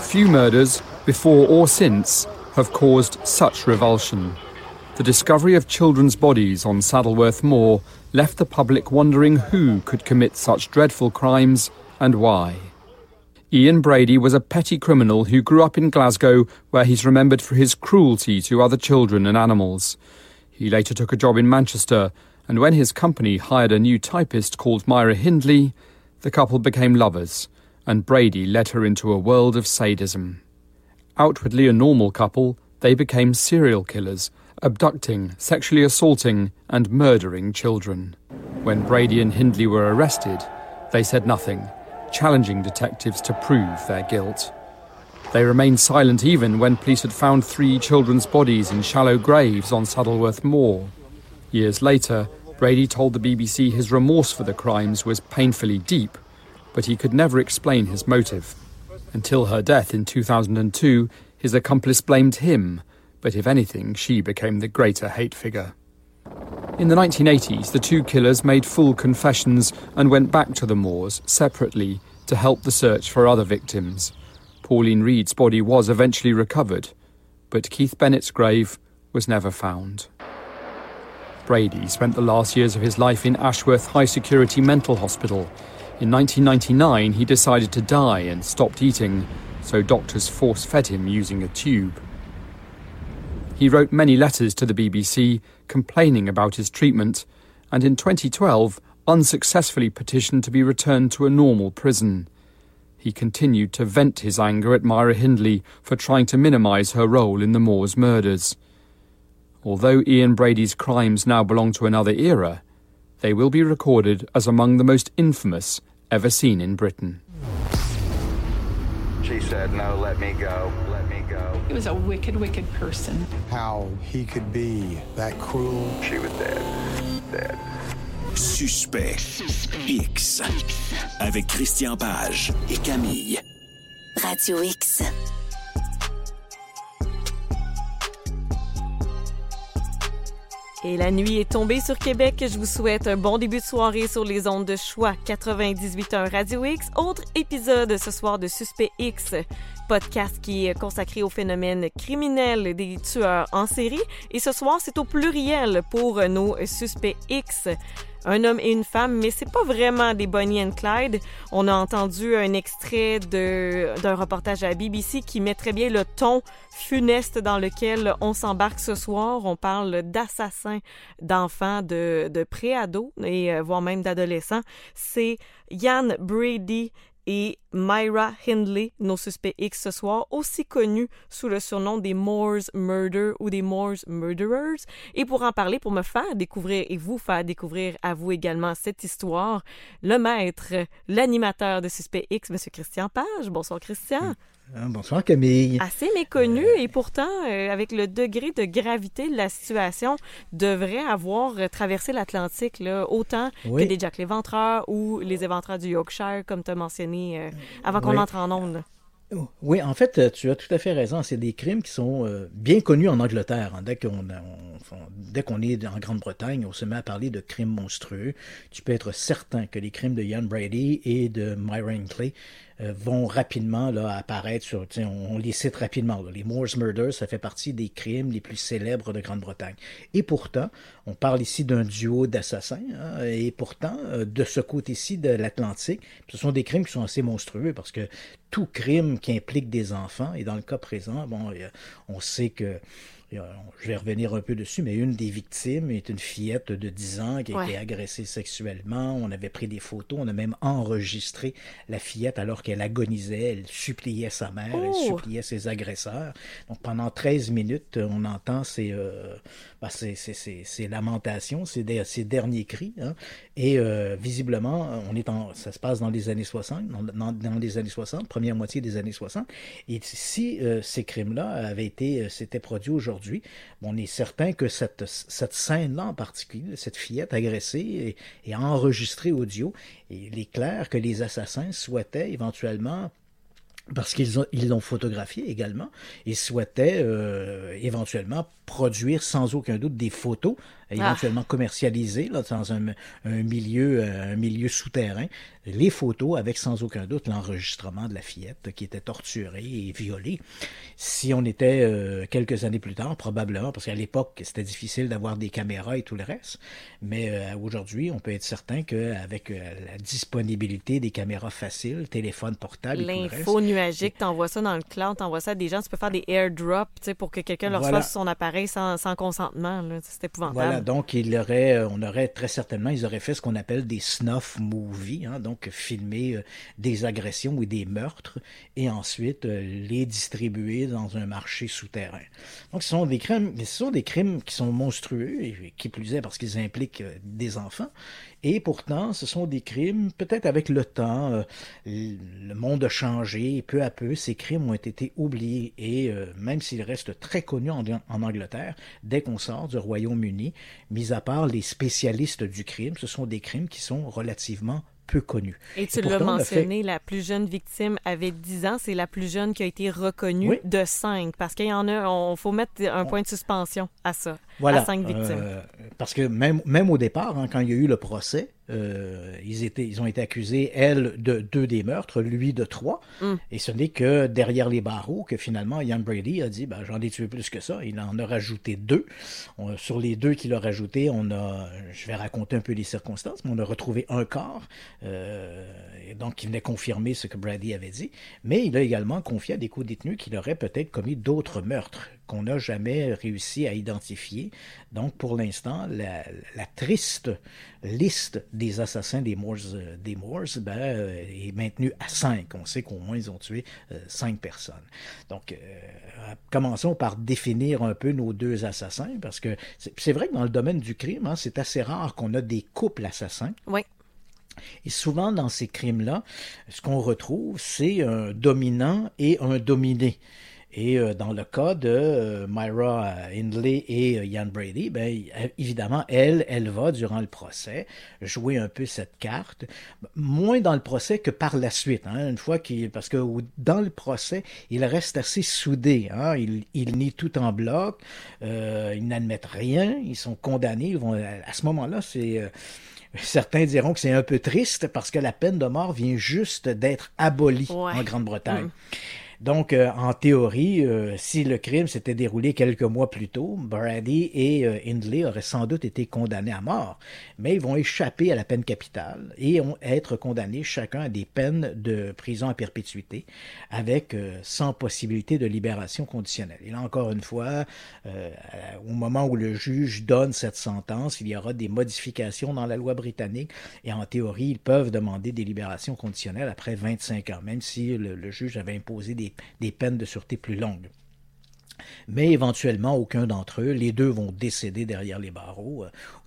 Few murders, before or since, have caused such revulsion. The discovery of children's bodies on Saddleworth Moor left the public wondering who could commit such dreadful crimes and why. Ian Brady was a petty criminal who grew up in Glasgow, where he's remembered for his cruelty to other children and animals. He later took a job in Manchester, and when his company hired a new typist called Myra Hindley, the couple became lovers, and Brady led her into a world of sadism. Outwardly a normal couple, they became serial killers, abducting, sexually assaulting and murdering children. When Brady and Hindley were arrested, they said nothing, challenging detectives to prove their guilt. They remained silent even when police had found 3 children's bodies in shallow graves on Saddleworth Moor. Years later, Brady told the BBC his remorse for the crimes was painfully deep, but he could never explain his motive. Until her death in 2002, his accomplice blamed him, but if anything, she became the greater hate figure. In the 1980s, the 2 killers made full confessions and went back to the moors separately to help the search for other victims. Pauline Reed's body was eventually recovered, but Keith Bennett's grave was never found. Brady spent the last years of his life in Ashworth High Security Mental Hospital. In 1999, he decided to die and stopped eating, so doctors force-fed him using a tube. He wrote many letters to the BBC complaining about his treatment, and in 2012 unsuccessfully petitioned to be returned to a normal prison. He continued to vent his anger at Myra Hindley for trying to minimise her role in the Moors murders. Although Ian Brady's crimes now belong to another era, they will be recorded as among the most infamous ever seen in Britain. She said, "No, let me go, let me go." He was a wicked, wicked person. How he could be that cruel. She was dead. Dead. Suspect X avec Christian Page et Camille. Radio X. Et la nuit est tombée sur Québec. Je vous souhaite un bon début de soirée sur les ondes de Choix 98.1 Radio X. Autre épisode ce soir de Suspect X, podcast qui est consacré au phénomène criminel des tueurs en série. Et ce soir, c'est au pluriel pour nos Suspects X. Un homme et une femme, mais c'est pas vraiment des Bonnie and Clyde. On a entendu un extrait d'un reportage à la BBC qui met très bien le ton funeste dans lequel on s'embarque ce soir. On parle d'assassins d'enfants, de pré-ados et voire même d'adolescents. C'est Ian Brady et Myra Hindley, nos suspects X ce soir, aussi connus sous le surnom des Moors Murder ou des Moors Murderers. Et pour en parler, pour me faire découvrir et vous faire découvrir à vous également cette histoire, le maître, l'animateur de Suspect X, M. Christian Page. Bonsoir Christian. Bonsoir Camille. Assez méconnu et pourtant, avec le degré de gravité de la situation, devrait avoir traversé l'Atlantique là, autant que des Jack l'Éventreur ou les Éventreurs du Yorkshire, comme tu as mentionné avant qu'on entre en ondes. Oui, en fait, tu as tout à fait raison. C'est des crimes qui sont bien connus en Angleterre. Dès qu'on est en Grande-Bretagne, on se met à parler de crimes monstrueux. Tu peux être certain que les crimes de Ian Brady et de Myra Hindley vont rapidement là, apparaître sur... On les cite rapidement. Là. Les Moors Murders, ça fait partie des crimes les plus célèbres de Grande-Bretagne. Et pourtant, on parle ici d'un duo d'assassins. Hein, et pourtant, de ce côté-ci de l'Atlantique, ce sont des crimes qui sont assez monstrueux parce que tout crime qui implique des enfants, et dans le cas présent, on sait que... Je vais revenir un peu dessus, mais une des victimes est une fillette de 10 ans qui a été agressée sexuellement. On avait pris des photos, on a même enregistré la fillette alors qu'elle agonisait, elle suppliait sa mère, elle suppliait ses agresseurs. Donc pendant 13 minutes, on entend ces lamentations, ces derniers cris. Hein. Et visiblement, ça se passe dans les années 60, dans les années 60, première moitié des années 60. Et si ces crimes-là s'étaient produits aujourd'hui, on est certain que cette scène-là en particulier, cette fillette agressée est enregistrée audio. Et il est clair que les assassins souhaitaient éventuellement, parce qu'ils l'ont photographié également, ils souhaitaient éventuellement produire sans aucun doute des photos éventuellement commercialisées là, dans un milieu souterrain, les photos avec sans aucun doute l'enregistrement de la fillette qui était torturée et violée. Si on était quelques années plus tard, probablement, parce qu'à l'époque, c'était difficile d'avoir des caméras et tout le reste, mais aujourd'hui, on peut être certain qu'avec la disponibilité des caméras faciles, téléphone portable et tout le reste... L'info nuagique, t'envoies ça dans le cloud, t'envoies ça à des gens, tu peux faire des airdrops, tu sais, pour que quelqu'un leur reçoive son appareil sans consentement, là. C'est épouvantable. Voilà, donc on aurait très certainement, ils auraient fait ce qu'on appelle des snuff movies, hein, donc filmer des agressions ou des meurtres et ensuite les distribuer dans un marché souterrain. Donc ce sont des crimes qui sont monstrueux et qui plus est parce qu'ils impliquent des enfants. Et pourtant, ce sont des crimes, peut-être avec le temps, le monde a changé, et peu à peu, ces crimes ont été oubliés. Et même s'ils restent très connus en Angleterre, dès qu'on sort du Royaume-Uni, mis à part les spécialistes du crime, ce sont des crimes qui sont relativement peu connus. Et tu l'as mentionné, la plus jeune victime avait 10 ans, c'est la plus jeune qui a été reconnue de 5, parce qu'il y en a, on faut mettre un point de suspension à ça, à 5 victimes. Parce que même au départ, hein, quand il y a eu le procès, ils ont été accusés, elle, de 2 des meurtres, lui de 3. Et ce n'est que derrière les barreaux que finalement Ian Brady a dit j'en ai tué plus que ça. Il en a rajouté 2. Sur les 2 qu'il a rajoutés, je vais raconter un peu les circonstances, mais on a retrouvé un corps, et donc qui venait confirmer ce que Brady avait dit. Mais il a également confié à des co-détenus qu'il aurait peut-être commis d'autres meurtres qu'on n'a jamais réussi à identifier. Donc, pour l'instant, la triste liste des assassins des Moors est maintenue à 5. On sait qu'au moins, ils ont tué 5 personnes. Donc, commençons par définir un peu nos 2 assassins, parce que c'est vrai que dans le domaine du crime, hein, c'est assez rare qu'on a des couples assassins. Oui. Et souvent, dans ces crimes-là, ce qu'on retrouve, c'est un dominant et un dominé. Et dans le cas de Myra Hindley et Ian Brady, évidemment, elle va, durant le procès, jouer un peu cette carte, moins dans le procès que par la suite, hein, parce que dans le procès, il reste assez soudé, hein, il nie tout en bloc, ils n'admettent rien, ils sont condamnés, à ce moment-là, certains diront que c'est un peu triste parce que la peine de mort vient juste d'être abolie en Grande-Bretagne. Donc, en théorie, si le crime s'était déroulé quelques mois plus tôt, Brady et Hindley auraient sans doute été condamnés à mort, mais ils vont échapper à la peine capitale et vont être condamnés chacun à des peines de prison à perpétuité, avec sans possibilité de libération conditionnelle. Et là, encore une fois, au moment où le juge donne cette sentence, il y aura des modifications dans la loi britannique et en théorie, ils peuvent demander des libérations conditionnelles après 25 ans, même si le juge avait imposé des peines de sûreté plus longues. Mais éventuellement, aucun d'entre eux, les 2 vont décéder derrière les barreaux,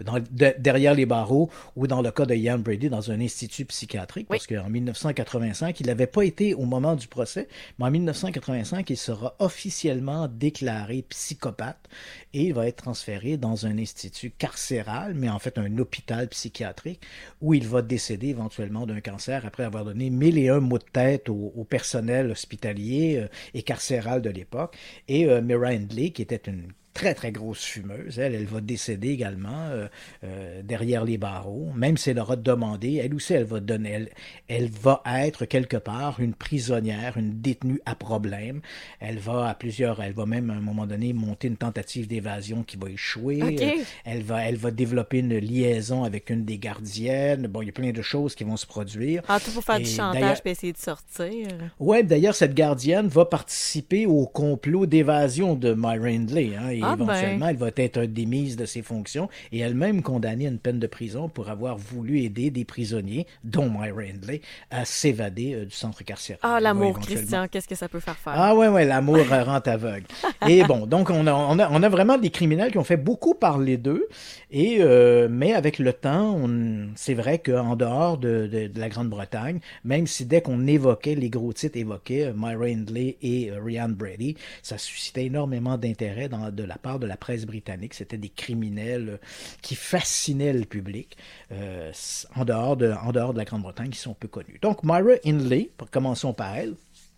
ou dans le cas de Ian Brady, dans un institut psychiatrique, parce qu'en 1985, il n'avait pas été au moment du procès, mais en 1985, il sera officiellement déclaré psychopathe et il va être transféré dans un institut carcéral, mais en fait un hôpital psychiatrique, où il va décéder éventuellement d'un cancer après avoir donné 1001 maux de tête au personnel hospitalier et carcéral de l'époque. Et Myra Hindley, qui était une très, très grosse fumeuse. Elle va décéder également derrière les barreaux, même si elle aura demandé, elle aussi, elle va être quelque part une prisonnière, une détenue à problème. Elle va même à un moment donné monter une tentative d'évasion qui va échouer. Okay. Elle va développer une liaison avec une des gardiennes. Bon, il y a plein de choses qui vont se produire. Tout pour faire du chantage et essayer de sortir. Oui, d'ailleurs, cette gardienne va participer au complot d'évasion de Myra Hindley, hein, et éventuellement, elle va être démise de ses fonctions et elle-même condamnée à une peine de prison pour avoir voulu aider des prisonniers, dont Myra Hindley, à s'évader du centre carcéral. L'amour, Christian, qu'est-ce que ça peut faire faire? L'amour rend aveugle. Et bon, donc on a vraiment des criminels qui ont fait beaucoup parler d'eux, mais avec le temps, c'est vrai qu'en dehors de la Grande-Bretagne, même si dès qu'on évoquait, les gros titres évoquaient Myra Hindley et Ian Brady, ça suscitait énormément d'intérêt de la part de la presse britannique. C'était des criminels qui fascinaient le public en dehors de la Grande-Bretagne, qui sont peu connus. Donc, Myra Hindley, commençons par elle.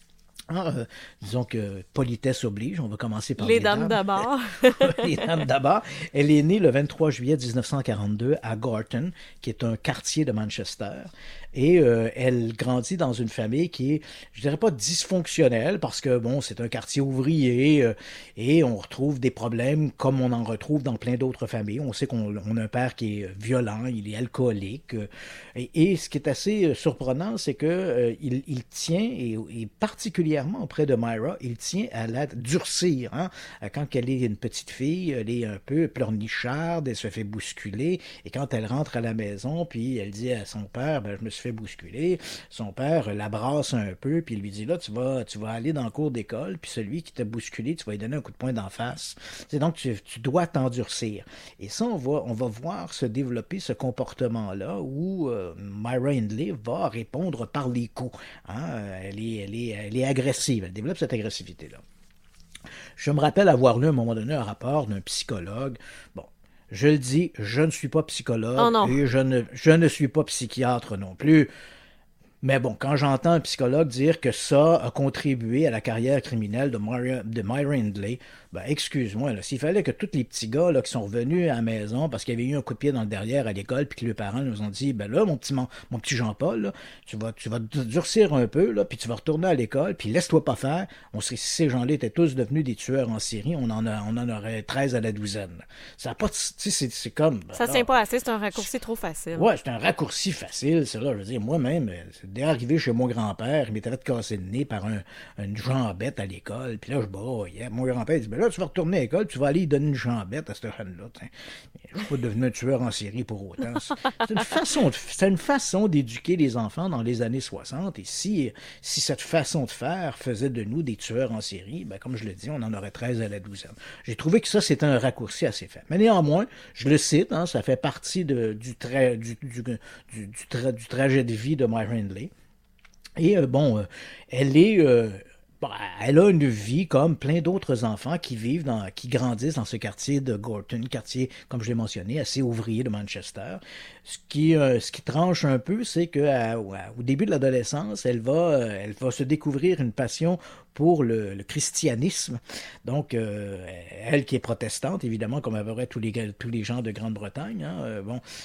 Disons que politesse oblige, on va commencer par les dames d'abord. Les dames d'abord. Elle est née le 23 juillet 1942 à Gorton, qui est un quartier de Manchester. Et elle grandit dans une famille qui est, je dirais pas dysfonctionnelle, parce que bon, c'est un quartier ouvrier et on retrouve des problèmes comme on en retrouve dans plein d'autres familles. On sait qu'on a un père qui est violent, il est alcoolique. Et ce qui est assez surprenant, c'est que il tient, et particulièrement auprès de Myra, il tient à la durcir. Hein? Quand elle est une petite fille, elle est un peu pleurnicharde, elle se fait bousculer. Et quand elle rentre à la maison, puis elle dit à son père, ben, je me suis fait bousculer. Son père la brasse un peu, puis il lui dit, là, tu vas aller dans le cours d'école, puis celui qui t'a bousculé, tu vas lui donner un coup de poing d'en face. C'est donc, tu dois t'endurcir. Et ça, on va voir se développer ce comportement-là où Myra Hindley va répondre par les coups. Hein? Elle est agressive, elle développe cette agressivité-là. Je me rappelle avoir lu à un moment donné un rapport d'un psychologue. Bon, je le dis, je ne suis pas psychologue et je ne suis pas psychiatre non plus. Mais bon, quand j'entends un psychologue dire que ça a contribué à la carrière criminelle de Myra Hindley, ben excuse-moi, là, s'il fallait que tous les petits gars là, qui sont revenus à la maison parce qu'il y avait eu un coup de pied dans le derrière à l'école puis que les parents nous ont dit, ben là, mon petit Jean-Paul, là, tu vas te durcir un peu, là, puis tu vas retourner à l'école, puis laisse-toi pas faire. Si ces gens-là étaient tous devenus des tueurs en série, on en aurait 13 à la douzaine. Ça a pas, c'est comme... Ben, ça tient pas assez, c'est un raccourci trop facile. Ouais, c'est un raccourci facile, c'est là, je veux dire, moi-même, dès arrivé chez mon grand-père, il m'était fait casser le nez par une jambette à l'école, puis là, mon grand-père dit, ben là, tu vas retourner à l'école, tu vas aller lui donner une jambette à ce jeune-là. Je suis pas devenu un tueur en série pour autant. C'est une façon d'éduquer les enfants dans les années 60, et si cette façon de faire faisait de nous des tueurs en série, ben, comme je le dis, on en aurait 13 à la douzaine. J'ai trouvé que ça, c'était un raccourci assez fait. Mais néanmoins, je le cite, hein, ça fait partie du trajet de vie de Myra Hindley. Et elle a une vie comme plein d'autres enfants qui grandissent dans ce quartier de Gorton, quartier, comme je l'ai mentionné, assez ouvrier de Manchester. Ce qui tranche un peu, c'est que au début de l'adolescence, elle va se découvrir une passion pour le christianisme. Donc, elle qui est protestante, évidemment, comme à peu près tous les gens de Grande-Bretagne, hein,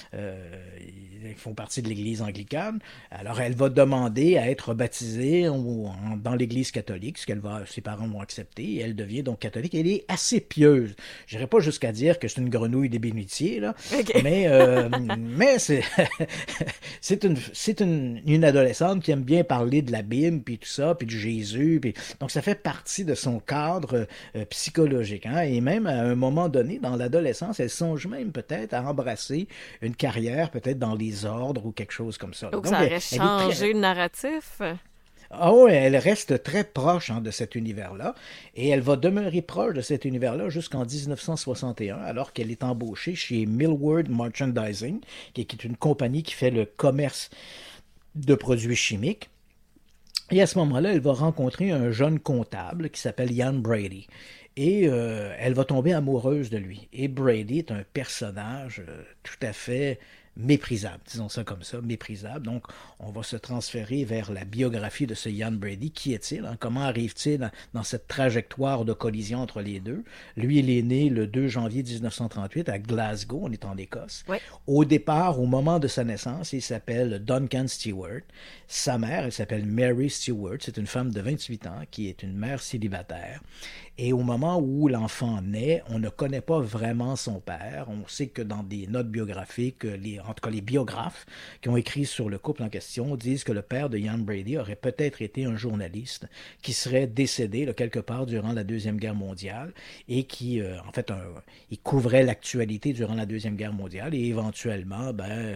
ils font partie de l'Église anglicane. Alors, elle va demander à être baptisée dans l'Église catholique, ses parents vont accepter, et elle devient donc catholique. Elle est assez pieuse. Je n'irai pas jusqu'à dire que c'est une grenouille des bénitiers, là, okay. mais c'est une adolescente qui aime bien parler de la Bible, puis tout ça, puis de Jésus, puis donc ça fait partie de son cadre psychologique. Hein? Et même à un moment donné, dans l'adolescence, elle songe même peut-être à embrasser une carrière, peut-être dans les ordres ou quelque chose comme ça. Donc ça aurait changé le narratif. Ah oui, elle reste très proche de cet univers-là, et elle va demeurer proche de cet univers-là jusqu'en 1961, alors qu'elle est embauchée chez Millward Merchandising, qui est une compagnie qui fait le commerce de produits chimiques. Et à ce moment-là, elle va rencontrer un jeune comptable qui s'appelle Ian Brady. Et elle va tomber amoureuse de lui. Et Brady est un personnage tout à fait méprisable, disons ça comme ça, méprisable. Donc, on va se transférer vers la biographie de ce Ian Brady. Qui est-il? Hein? Comment arrive-t-il dans cette trajectoire de collision entre les deux? Lui, il est né le 2 janvier 1938 à Glasgow, on est en Écosse. Ouais. Au départ, au moment de sa naissance, il s'appelle Duncan Stewart. Sa mère, elle s'appelle Mary Stewart. C'est une femme de 28 ans qui est une mère célibataire. Et au moment où l'enfant naît, on ne connaît pas vraiment son père. On sait que dans des notes biographiques, en tout cas les biographes qui ont écrit sur le couple en question disent que le père de Ian Brady aurait peut-être été un journaliste qui serait décédé quelque part durant la Deuxième Guerre mondiale et qui, il couvrait l'actualité durant la Deuxième Guerre mondiale et éventuellement,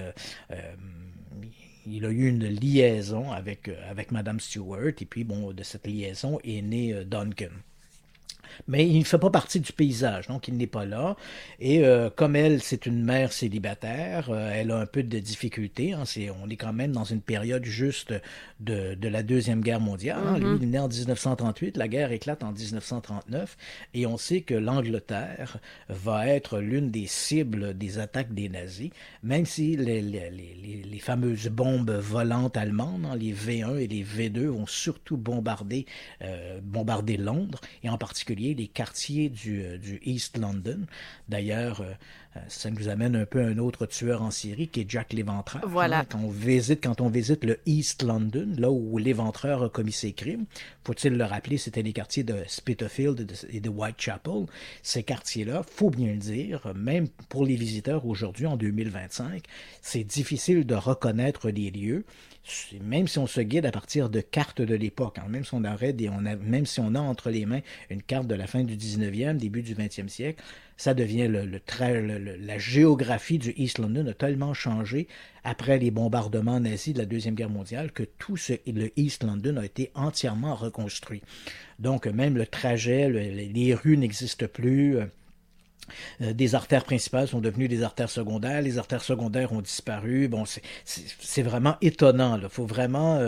il a eu une liaison avec Madame Stewart et puis, de cette liaison est né Duncan. Mais il ne fait pas partie du paysage, donc il n'est pas là. Et comme elle, c'est une mère célibataire, elle a un peu de difficulté. Hein, on est quand même dans une période juste de la Deuxième Guerre mondiale. Hein. Lui, il est né en 1938, la guerre éclate en 1939, et on sait que l'Angleterre va être l'une des cibles des attaques des nazis, même si les fameuses bombes volantes allemandes, hein, les V1 et les V2 vont surtout bombarder Londres, et en particulier les quartiers du East London. D'ailleurs, ça nous amène un peu à un autre tueur en série qui est Jack l'Éventreur. Voilà. Hein, quand on visite le East London, là où l'Éventreur a commis ses crimes, faut-il le rappeler, c'était les quartiers de Spitalfield et de Whitechapel. Ces quartiers-là, faut bien le dire, même pour les visiteurs aujourd'hui en 2025, c'est difficile de reconnaître les lieux. Même si on se guide à partir de cartes de l'époque, hein, même si même si on a entre les mains une carte de la fin du 19e, début du 20e siècle, ça devient la géographie du East London a tellement changé après les bombardements nazis de la Deuxième Guerre mondiale que le East London a été entièrement reconstruit. Donc même le trajet, les rues n'existent plus. Des artères principales sont devenues des artères secondaires. Les artères secondaires ont disparu. Bon, c'est vraiment étonnant. Il faut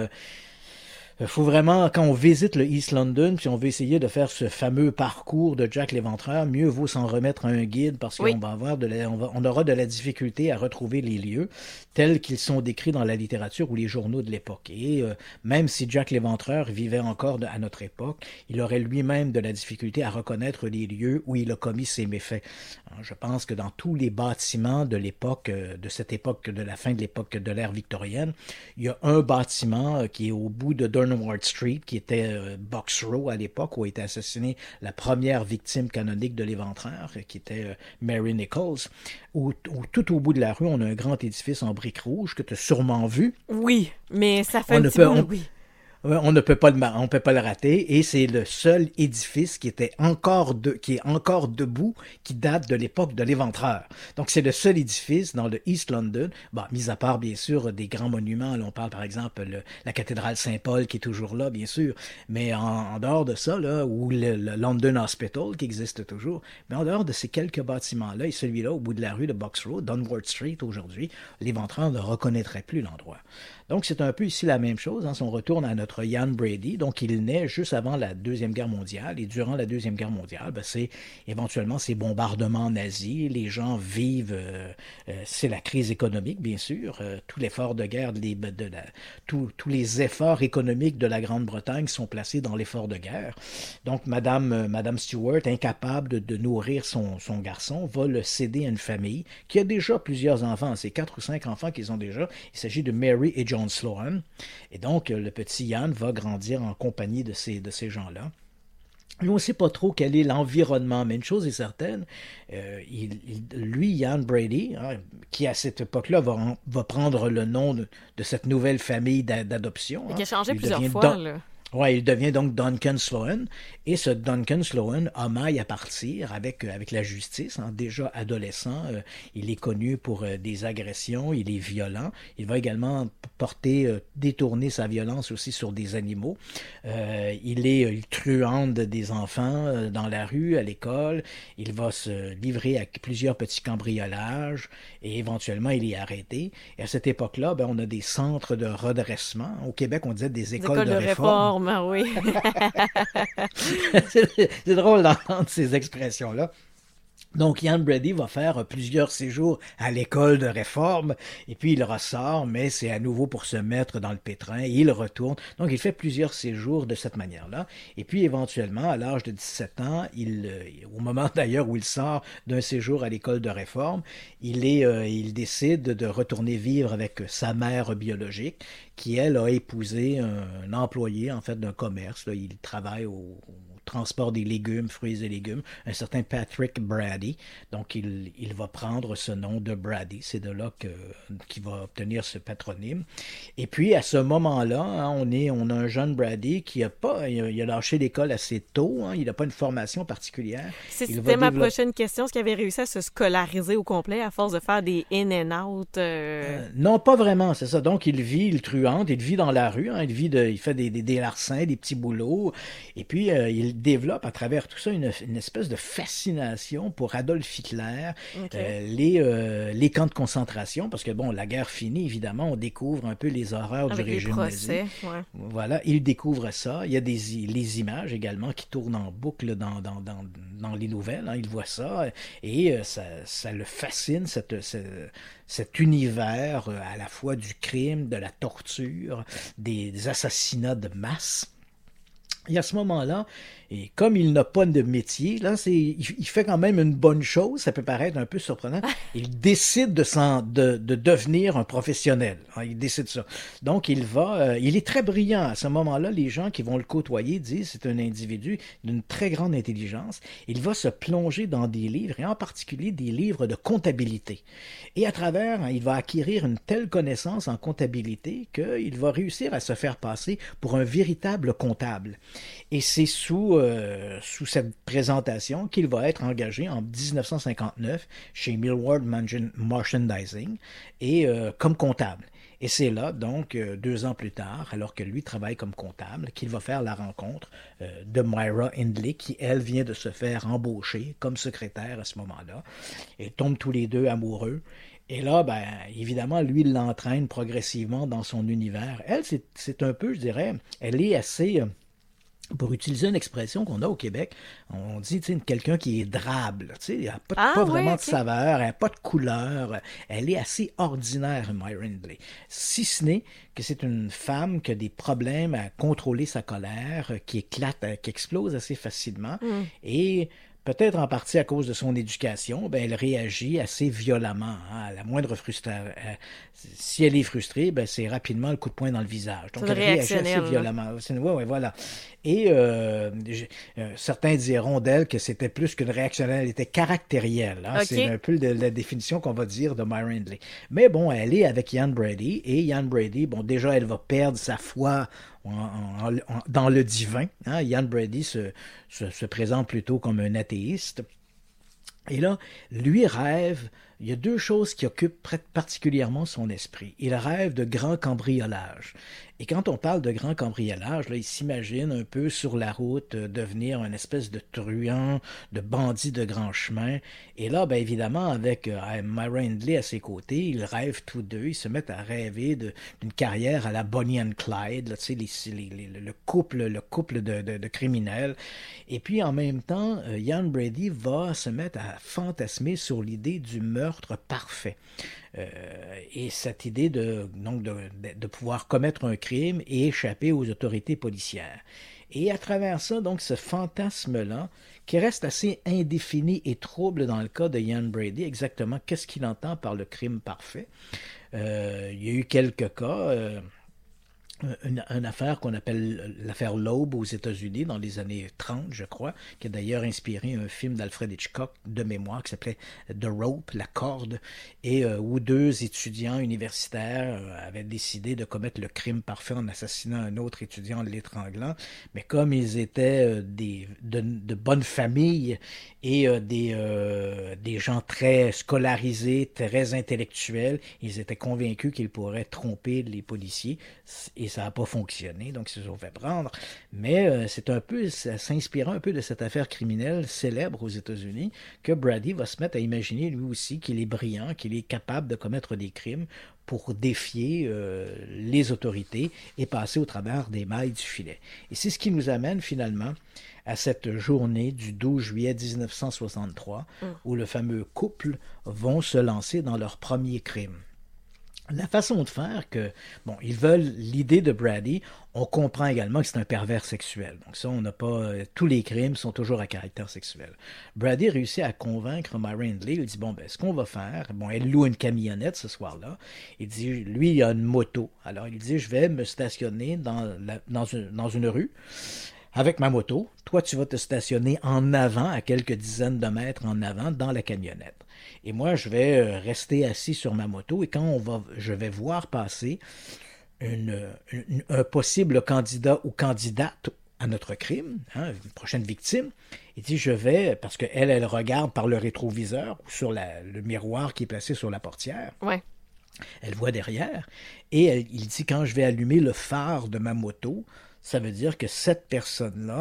vraiment, quand on visite le East London, puis on veut essayer de faire ce fameux parcours de Jack l'Éventreur, mieux vaut s'en remettre à un guide parce qu'on va avoir on aura de la difficulté à retrouver les lieux tels qu'ils sont décrits dans la littérature ou les journaux de l'époque. Et même si Jack l'Éventreur vivait encore à notre époque, il aurait lui-même de la difficulté à reconnaître les lieux où il a commis ses méfaits. Alors, je pense que dans tous les bâtiments de l'époque, de cette époque, de la fin de l'époque de l'ère victorienne, il y a un bâtiment qui est au bout de Ward Street, qui était Box Row à l'époque, où a été assassinée la première victime canonique de l'Éventreur, qui était Mary Nichols, où tout au bout de la rue, on a un grand édifice en briques rouges que tu as sûrement vu. Oui, mais ça fait un petit bout, oui. On ne peut pas le rater, et c'est le seul édifice qui est encore debout, qui date de l'époque de l'Éventreur. Donc c'est le seul édifice dans le East London, mis à part bien sûr des grands monuments. Là, on parle par exemple la cathédrale Saint-Paul qui est toujours là, bien sûr, mais en dehors de ça, là, ou le London Hospital qui existe toujours, mais en dehors de ces quelques bâtiments-là, et celui-là au bout de la rue de Box Road, Dunward Street aujourd'hui, l'Éventreur ne reconnaîtrait plus l'endroit. Donc, c'est un peu ici la même chose. Hein, si on retourne à notre Ian Brady, donc il naît juste avant la Deuxième Guerre mondiale, et durant la Deuxième Guerre mondiale, c'est éventuellement ces bombardements nazis, les gens vivent, c'est la crise économique, bien sûr, tout l'effort de guerre, tous les efforts économiques de la Grande-Bretagne sont placés dans l'effort de guerre. Donc, Madame Stuart, incapable de nourrir son garçon, va le céder à une famille qui a déjà plusieurs enfants. C'est 4 ou 5 enfants qu'ils ont déjà. Il s'agit de Mary et John Sloan. Et donc, le petit Ian va grandir en compagnie de ces gens-là. Nous, on ne sait pas trop quel est l'environnement, mais une chose est certaine, lui, Ian Brady, hein, qui à cette époque-là va prendre le nom de cette nouvelle famille d'adoption. Et qui a changé plusieurs fois, là. Ouais, il devient donc Duncan Sloan, et ce Duncan Sloan a maille à partir avec la justice. Hein, déjà adolescent, il est connu pour des agressions, il est violent. Il va également détourner sa violence aussi sur des animaux. Il truande des enfants dans la rue, à l'école. Il va se livrer à plusieurs petits cambriolages, et éventuellement il est arrêté. Et à cette époque-là, on a des centres de redressement. Au Québec, on disait des écoles de réforme. Oui. C'est drôle d'entendre ces expressions-là. Donc, Ian Brady va faire plusieurs séjours à l'école de réforme, et puis il ressort, mais c'est à nouveau pour se mettre dans le pétrin, et il retourne. Donc, il fait plusieurs séjours de cette manière-là. Et puis, éventuellement, à l'âge de 17 ans, au moment d'ailleurs où il sort d'un séjour à l'école de réforme, il décide de retourner vivre avec sa mère biologique, qui, elle, a épousé un employé, en fait, d'un commerce. Là, il travaille au transport des légumes, fruits et légumes, un certain Patrick Brady. Donc, il va prendre ce nom de Brady. C'est de là qu'il va obtenir ce patronyme. Et puis, à ce moment-là, hein, on a un jeune Brady qui a lâché l'école assez tôt. Hein, il n'a pas une formation particulière. C'était ma prochaine question. Est-ce qu'il avait réussi à se scolariser au complet à force de faire des in and out? Non, pas vraiment, c'est ça. Donc, il truande, il vit dans la rue. Hein, il fait des larcins, des petits boulots. Et puis, il développe à travers tout ça une espèce de fascination pour Adolf Hitler, les camps de concentration, parce que bon, la guerre finie, évidemment, on découvre un peu les horreurs avec du régime les procès, nazi. ouais. Voilà, il découvre ça. Il y a les images également qui tournent en boucle dans les nouvelles. Hein. Il voit ça et ça le fascine, cet univers à la fois du crime, de la torture, des assassinats de masse. Et à ce moment-là, et comme il n'a pas de métier, là, il fait quand même une bonne chose, ça peut paraître un peu surprenant, il décide de devenir un professionnel. Il décide ça. Donc, il est très brillant. À ce moment-là, les gens qui vont le côtoyer disent c'est un individu d'une très grande intelligence. Il va se plonger dans des livres, et en particulier des livres de comptabilité. Et à travers, il va acquérir une telle connaissance en comptabilité qu'il va réussir à se faire passer pour un véritable comptable. Et c'est sous cette présentation qu'il va être engagé en 1959 chez Millward Merchandising et comme comptable. Et c'est là, donc, 2 ans plus tard, alors que lui travaille comme comptable, qu'il va faire la rencontre de Myra Hindley, qui, elle, vient de se faire embaucher comme secrétaire à ce moment-là. Ils tombent tous les deux amoureux. Et là, ben, évidemment, lui, il l'entraîne progressivement dans son univers. Elle, c'est un peu, je dirais, elle est assez... Pour utiliser une expression qu'on a au Québec, on dit quelqu'un qui est drable. Elle n'a pas vraiment de saveur, elle n'a pas de couleur. Elle est assez ordinaire, Myra Hindley. Si ce n'est que c'est une femme qui a des problèmes à contrôler sa colère, qui explose assez facilement. Et peut-être en partie à cause de son éducation, ben, elle réagit assez violemment. Hein, à la moindre frustration. Si elle est frustrée, ben, c'est rapidement le coup de poing dans le visage. Donc, elle réagit assez violemment. Oui, voilà. Et certains diront d'elle que c'était plus qu'une réactionnelle, elle était caractérielle. Hein? Okay. C'est un peu la définition qu'on va dire de Myra Hindley. Mais bon, elle est avec Ian Brady, et Ian Brady, bon, déjà, elle va perdre sa foi dans le divin. Hein? Ian Brady se présente plutôt comme un athéiste. Et là, lui rêve, il y a 2 choses qui occupent particulièrement son esprit. Il rêve de grands cambriolages. Et quand on parle de grand cambriolage, là, il s'imagine un peu sur la route devenir une espèce de truand, de bandit de grand chemin. Et là, ben évidemment, avec Myra Hindley à ses côtés, ils rêvent tous deux, ils se mettent à rêver d'une carrière à la Bonnie and Clyde, là, tu sais, le couple de criminels. Et puis en même temps, Ian Brady va se mettre à fantasmer sur l'idée du meurtre parfait. Et cette idée de pouvoir commettre un crime et échapper aux autorités policières. Et à travers ça, donc, ce fantasme-là, qui reste assez indéfini et trouble dans le cas de Ian Brady, exactement qu'est-ce qu'il entend par le crime parfait. Il y a eu quelques cas... Une affaire qu'on appelle l'affaire Loeb aux États-Unis dans les années 30, je crois, qui a d'ailleurs inspiré un film d'Alfred Hitchcock de mémoire qui s'appelait The Rope, la corde, et où 2 étudiants universitaires avaient décidé de commettre le crime parfait en assassinant un autre étudiant en l'étranglant, mais comme ils étaient de bonnes familles et des gens très scolarisés, très intellectuels, ils étaient convaincus qu'ils pourraient tromper les policiers, et ça n'a pas fonctionné, donc ils se sont fait prendre. Mais ça s'inspirant un peu de cette affaire criminelle célèbre aux États-Unis que Brady va se mettre à imaginer lui aussi qu'il est brillant, qu'il est capable de commettre des crimes pour défier les autorités et passer au travers des mailles du filet. Et c'est ce qui nous amène finalement à cette journée du 12 juillet 1963 où le fameux couple vont se lancer dans leur premier crime. La façon de faire ils veulent l'idée de Brady, on comprend également que c'est un pervers sexuel. Donc ça, on n'a pas... tous les crimes sont toujours à caractère sexuel. Brady réussit à convaincre Myra Hindley, il dit, ce qu'on va faire, elle loue une camionnette ce soir-là, il dit, lui, il a une moto. Alors, il dit, je vais me stationner dans une rue, avec ma moto, toi, tu vas te stationner en avant, à quelques dizaines de mètres en avant, dans la camionnette. Et moi, je vais rester assis sur ma moto et quand je vais voir passer un possible candidat ou candidate à notre crime, une prochaine victime, il dit, parce qu'elle regarde par le rétroviseur ou sur le miroir qui est placé sur la portière. Ouais. Elle voit derrière et il dit, quand je vais allumer le phare de ma moto, ça veut dire que cette personne-là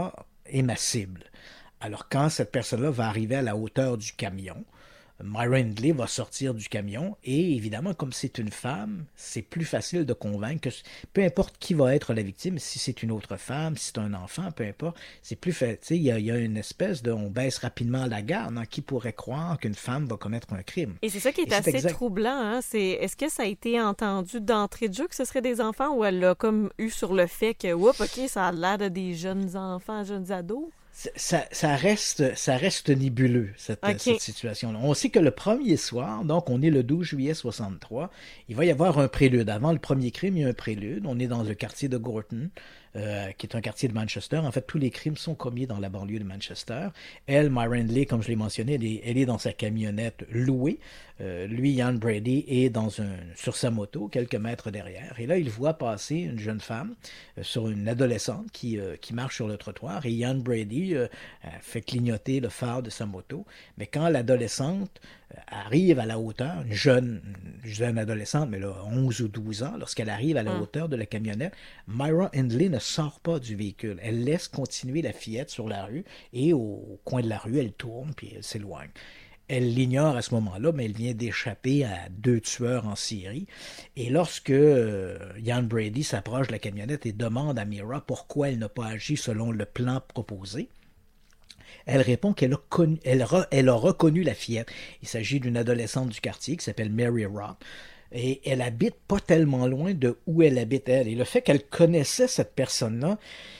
est ma cible. Alors, quand cette personne-là va arriver à la hauteur du camion, Myra Hindley va sortir du camion et évidemment, comme c'est une femme, c'est plus facile de convaincre que peu importe qui va être la victime, si c'est une autre femme, si c'est un enfant, peu importe, c'est plus fait. Il y a une espèce de... On baisse rapidement la garde. Qui pourrait croire qu'une femme va commettre un crime? Et c'est ça qui est assez troublant. Hein? Est-ce que ça a été entendu d'entrée de jeu que ce serait des enfants ou elle l'a comme eu sur le fait que, oups, OK, ça a l'air de des jeunes enfants, jeunes ados? Ça reste nébuleux, cette situation-là. On sait que le premier soir, donc on est le 12 juillet 63, il va y avoir un prélude. Avant le premier crime, il y a un prélude. On est dans le quartier de Gorton, qui est un quartier de Manchester. En fait, tous les crimes sont commis dans la banlieue de Manchester. Elle, Myra Hindley, comme je l'ai mentionné, elle est dans sa camionnette louée. Lui, Ian Brady, est sur sa moto, quelques mètres derrière. Et là, il voit passer une jeune femme, sur une adolescente qui marche sur le trottoir. Et Ian Brady fait clignoter le phare de sa moto. Mais quand l'adolescente arrive à la hauteur, une jeune adolescente, mais là, 11 ou 12 ans, lorsqu'elle arrive à la hauteur de la camionnette, Myra Hindley ne sort pas du véhicule. Elle laisse continuer la fillette sur la rue et au coin de la rue, elle tourne puis elle s'éloigne. Elle l'ignore à ce moment-là, mais elle vient d'échapper à 2 tueurs en série. Et lorsque Ian Brady s'approche de la camionnette et demande à Myra pourquoi elle n'a pas agi selon le plan proposé, elle répond qu'elle a reconnu la fillette. Il s'agit d'une adolescente du quartier qui s'appelle Mary Roth. Et elle habite pas tellement loin de où elle habite, elle. Et le fait qu'elle connaissait cette personne-là,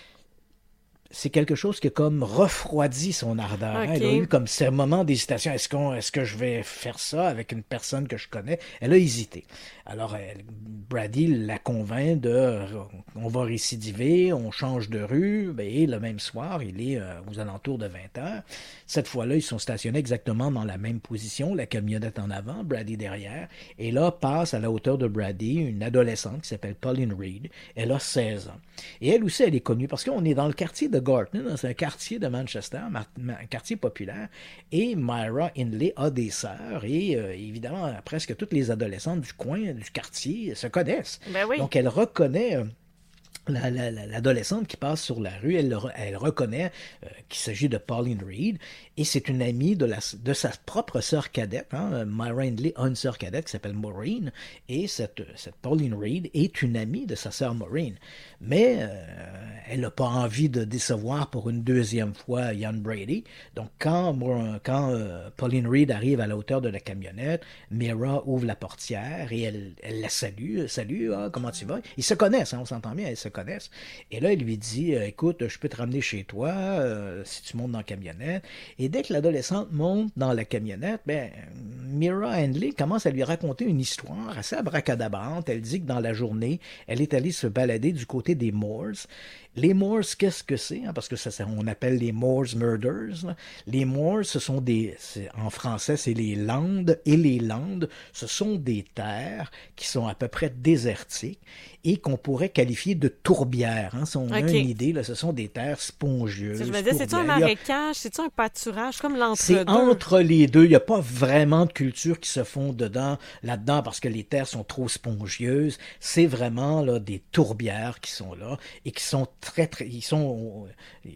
c'est quelque chose qui a comme refroidi son ardeur. Okay. Elle a eu comme ce moment d'hésitation. Est-ce que je vais faire ça avec une personne que je connais? Elle a hésité. Alors, Brady la convainc on va récidiver, on change de rue. Et le même soir, il est aux alentours de 20h. Cette fois-là, ils sont stationnés exactement dans la même position, la camionnette en avant, Brady derrière. Et là, passe à la hauteur de Brady une adolescente qui s'appelle Pauline Reed. Elle a 16 ans. Et elle aussi, elle est connue parce qu'on est dans le quartier de Gorton, c'est un quartier de Manchester, un quartier populaire. Et Myra Hindley a des sœurs et évidemment, presque toutes les adolescentes du coin, du quartier, se connaissent. Ben oui. Donc, elle reconnaît... L'adolescente qui passe sur la rue, elle reconnaît qu'il s'agit de Pauline Reed et c'est une amie de sa propre sœur cadette. Myra Hindley a une sœur cadette qui s'appelle Maureen et cette Pauline Reed est une amie de sa sœur Maureen. Mais elle n'a pas envie de décevoir pour une deuxième fois Ian Brady. Donc quand Pauline Reed arrive à la hauteur de la camionnette, Myra ouvre la portière et elle la salue. Salut, comment tu vas? Ils se connaissent, on s'entend bien, ils se connaissent. Et là, il lui dit, écoute, je peux te ramener chez toi si tu montes dans la camionnette. Et dès que l'adolescente monte dans la camionnette, Myra Hindley commence à lui raconter une histoire assez abracadabrante. Elle dit que dans la journée, elle est allée se balader du côté des Moors. Les Moors, qu'est-ce que c'est? Parce que on appelle les Moors Murders. Là. Les Moors, en français, c'est les Landes. Et les Landes, ce sont des terres qui sont à peu près désertiques et qu'on pourrait qualifier de tourbières. Si on a une idée, là, ce sont des terres spongieuses. Je me disais, c'est-tu un marécage? C'est-tu un pâturage? Comme l'entre-deux? C'est entre les deux. Il n'y a pas vraiment de culture qui se font là-dedans parce que les terres sont trop spongieuses. C'est vraiment là, des tourbières qui sont là et qui sont ils sont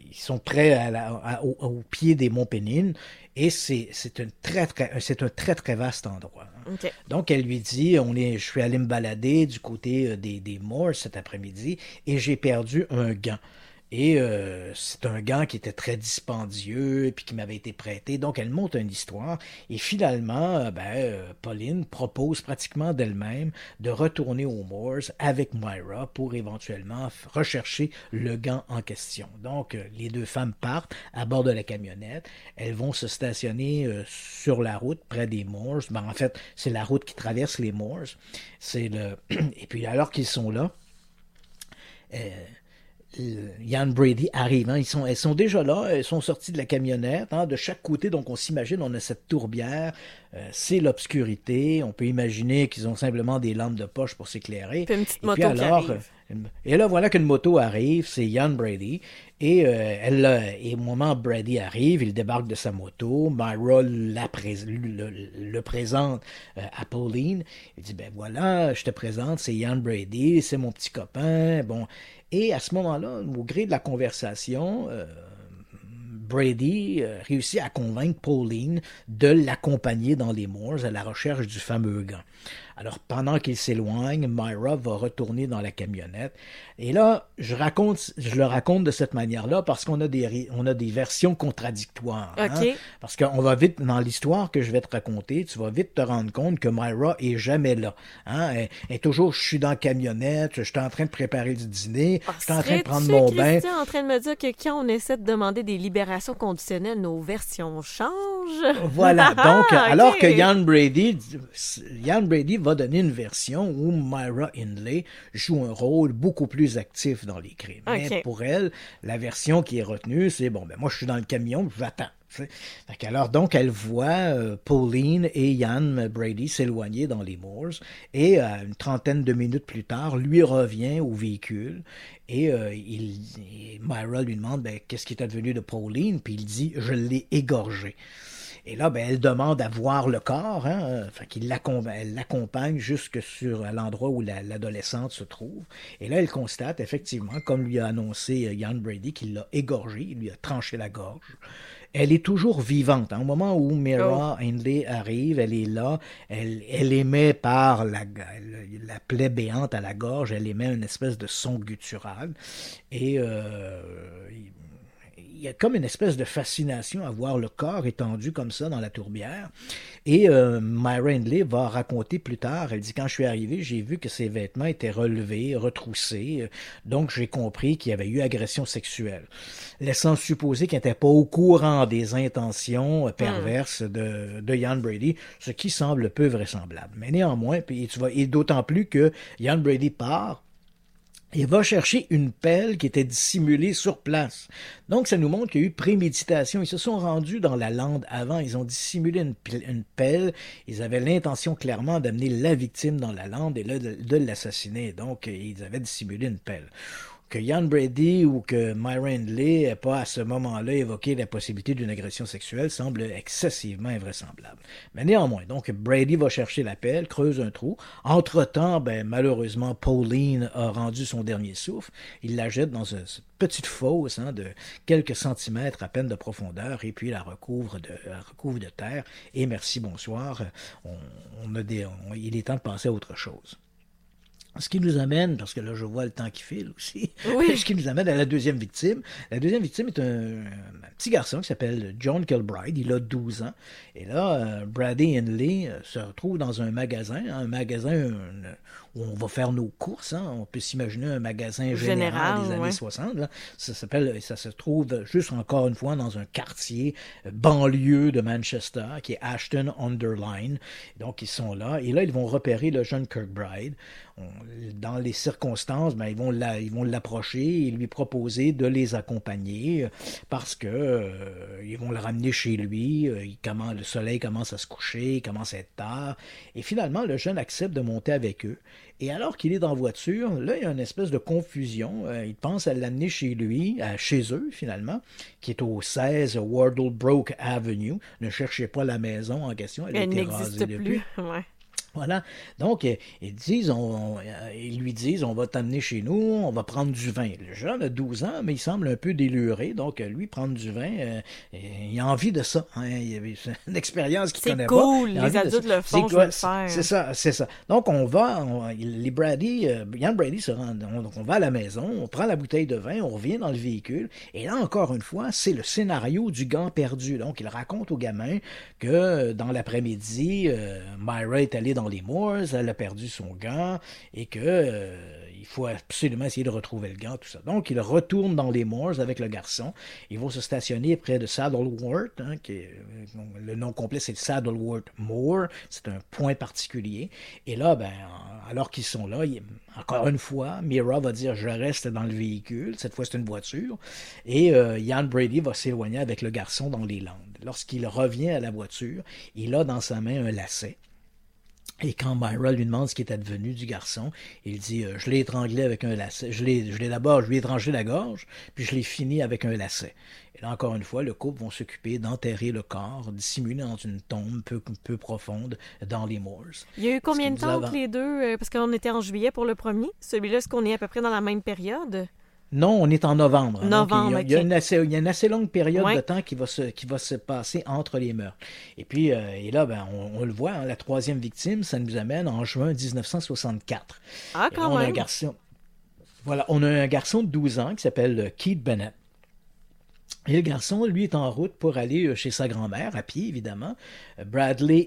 près au pied des monts Pennine et c'est un très très vaste endroit. Okay. Donc elle lui dit je suis allé me balader du côté des Moors cet après-midi et j'ai perdu un gant. Et c'est un gant qui était très dispendieux et puis qui m'avait été prêté. Donc, elle monte une histoire. Et finalement, Pauline propose pratiquement d'elle-même de retourner aux Moors avec Myra pour éventuellement rechercher le gant en question. Donc, les deux femmes partent à bord de la camionnette. Elles vont se stationner sur la route près des Moors. En fait, c'est la route qui traverse les Moors. Et puis, alors qu'ils sont là... Ian Brady arrive, elles sont déjà là, elles sont sorties de la camionnette, de chaque côté, donc on s'imagine, on a cette tourbière, c'est l'obscurité, on peut imaginer qu'ils ont simplement des lampes de poche pour s'éclairer. Puis une petite moto qui arrive. Et là, voilà qu'une moto arrive, c'est Ian Brady, et au moment où Brady arrive, il débarque de sa moto, Myra le présente à Pauline, il dit, voilà, je te présente, c'est Ian Brady, c'est mon petit copain, bon... Et à ce moment-là, au gré de la conversation, Brady réussit à convaincre Pauline de l'accompagner dans les moors à la recherche du fameux gant. Alors, pendant qu'il s'éloigne, Myra va retourner dans la camionnette. Et là, je le raconte de cette manière-là parce qu'on a des versions contradictoires. Okay. Parce qu'on va vite, dans l'histoire que je vais te raconter, tu vas vite te rendre compte que Myra est jamais là. Elle est toujours, je suis dans la camionnette, je suis en train de préparer du dîner, je suis en train de prendre mon bain. Tu es en train de me dire que quand on essaie de demander des libérations conditionnelles, nos versions changent? Voilà. Donc, okay. Alors que Ian Brady va donner une version où Myra Hindley joue un rôle beaucoup plus actif dans les crimes. Okay. Mais pour elle, la version qui est retenue, c'est moi je suis dans le camion, j'attends. Alors donc elle voit Pauline et Ian Brady s'éloigner dans les moors et une trentaine de minutes plus tard, lui revient au véhicule et Myra lui demande qu'est-ce qui est advenu de Pauline, puis il dit je l'ai égorgée. Et là, elle demande à voir le corps, elle l'accompagne jusque à l'endroit où l'adolescente se trouve. Et là, elle constate effectivement, comme lui a annoncé Ian Brady, qu'il l'a égorgée, il lui a tranché la gorge. Elle est toujours vivante. Au moment où Myra Hindley arrive, elle est là, elle émet par la plaie béante à la gorge, elle émet une espèce de son guttural. Et il y a comme une espèce de fascination à voir le corps étendu comme ça dans la tourbière. Et Myra Hindley va raconter plus tard, elle dit « Quand je suis arrivée, j'ai vu que ses vêtements étaient relevés, retroussés, donc j'ai compris qu'il y avait eu agression sexuelle. » Laissant supposer qu'elle n'était pas au courant des intentions perverses de Ian Brady, ce qui semble peu vraisemblable. Mais néanmoins, et d'autant plus que Ian Brady part, il va chercher une pelle qui était dissimulée sur place. Donc, ça nous montre qu'il y a eu préméditation. Ils se sont rendus dans la lande avant. Ils ont dissimulé une pelle. Ils avaient l'intention clairement d'amener la victime dans la lande et là, de l'assassiner. Donc, ils avaient dissimulé une pelle. Que Ian Brady ou que Myra Hindley n'ait pas à ce moment-là évoqué la possibilité d'une agression sexuelle semble excessivement invraisemblable. Mais néanmoins, donc Brady va chercher la pelle, creuse un trou. Entre-temps, malheureusement, Pauline a rendu son dernier souffle. Il la jette dans une petite fosse de quelques centimètres à peine de profondeur et puis la recouvre de terre. Et merci, bonsoir. Il est temps de passer à autre chose. Ce qui nous amène, parce que là je vois le temps qui file aussi, ce qui nous amène à la deuxième victime. La deuxième victime est un petit garçon qui s'appelle John Kilbride, il a 12 ans. Et là, Brady Hindley se retrouve dans un magasin où on va faire nos courses. On peut s'imaginer un magasin général des années 60. Là. Ça se trouve juste encore une fois dans un quartier banlieue de Manchester, qui est Ashton-under-Lyne. Donc ils sont là, et là ils vont repérer le jeune Kirkbride. Dans les circonstances, ils vont l'approcher et lui proposer de les accompagner parce que ils vont le ramener chez lui. Le soleil commence à se coucher, il commence à être tard. Et finalement, le jeune accepte de monter avec eux. Et alors qu'il est dans la voiture, là, il y a une espèce de confusion. Il pense à l'amener chez lui, chez eux, finalement, qui est au 16 Wardlebrook Avenue. Ne cherchez pas la maison en question, elle a été rasée depuis. Ouais. Voilà. Donc, ils lui disent, on va t'amener chez nous, on va prendre du vin. Le jeune a 12 ans, mais il semble un peu déluré. Donc, lui, prendre du vin, il a envie de ça. Il avait une expérience qu'il connaît pas. C'est cool, les adultes le font, je veux le faire. C'est ça. Donc, Ian Brady se rend, donc on va à la maison, on prend la bouteille de vin, on revient dans le véhicule. Et là, encore une fois, c'est le scénario du gant perdu. Donc, il raconte au gamin que dans l'après-midi, Myra est allée dans les moors, elle a perdu son gant et que il faut absolument essayer de retrouver le gant, tout ça. Donc, il retourne dans les moors avec le garçon. Ils vont se stationner près de Saddleworth, le nom complet c'est Saddleworth Moor, c'est un point particulier. Et là, alors qu'ils sont là, encore une fois, Myra va dire « je reste dans le véhicule », cette fois c'est une voiture, et Ian Brady va s'éloigner avec le garçon dans les landes. Lorsqu'il revient à la voiture, il a dans sa main un lacet. Et quand Myra lui demande ce qui est advenu du garçon, il dit « je l'ai étranglé avec un lacet. Je lui ai étranglé la gorge, puis je l'ai fini avec un lacet. » Et là, encore une fois, le couple vont s'occuper d'enterrer le corps, dissimulé dans une tombe peu profonde dans les moors. Il y a eu combien de temps entre les deux? Parce qu'on était en juillet pour le premier. Celui-là, est-ce qu'on est à peu près dans la même période? Non, on est en novembre. Novembre, Donc, il y a une assez longue période Ouais. de temps qui va se passer entre les meurtres. Et puis, et là, on le voit, hein, la troisième victime, ça nous amène en juin 1964. Ah, Et là, quand on a un même. garçon. Voilà, on a un garçon de 12 ans qui s'appelle Keith Bennett. Et le garçon, lui, est en route pour aller chez sa grand-mère, à pied, évidemment. Brady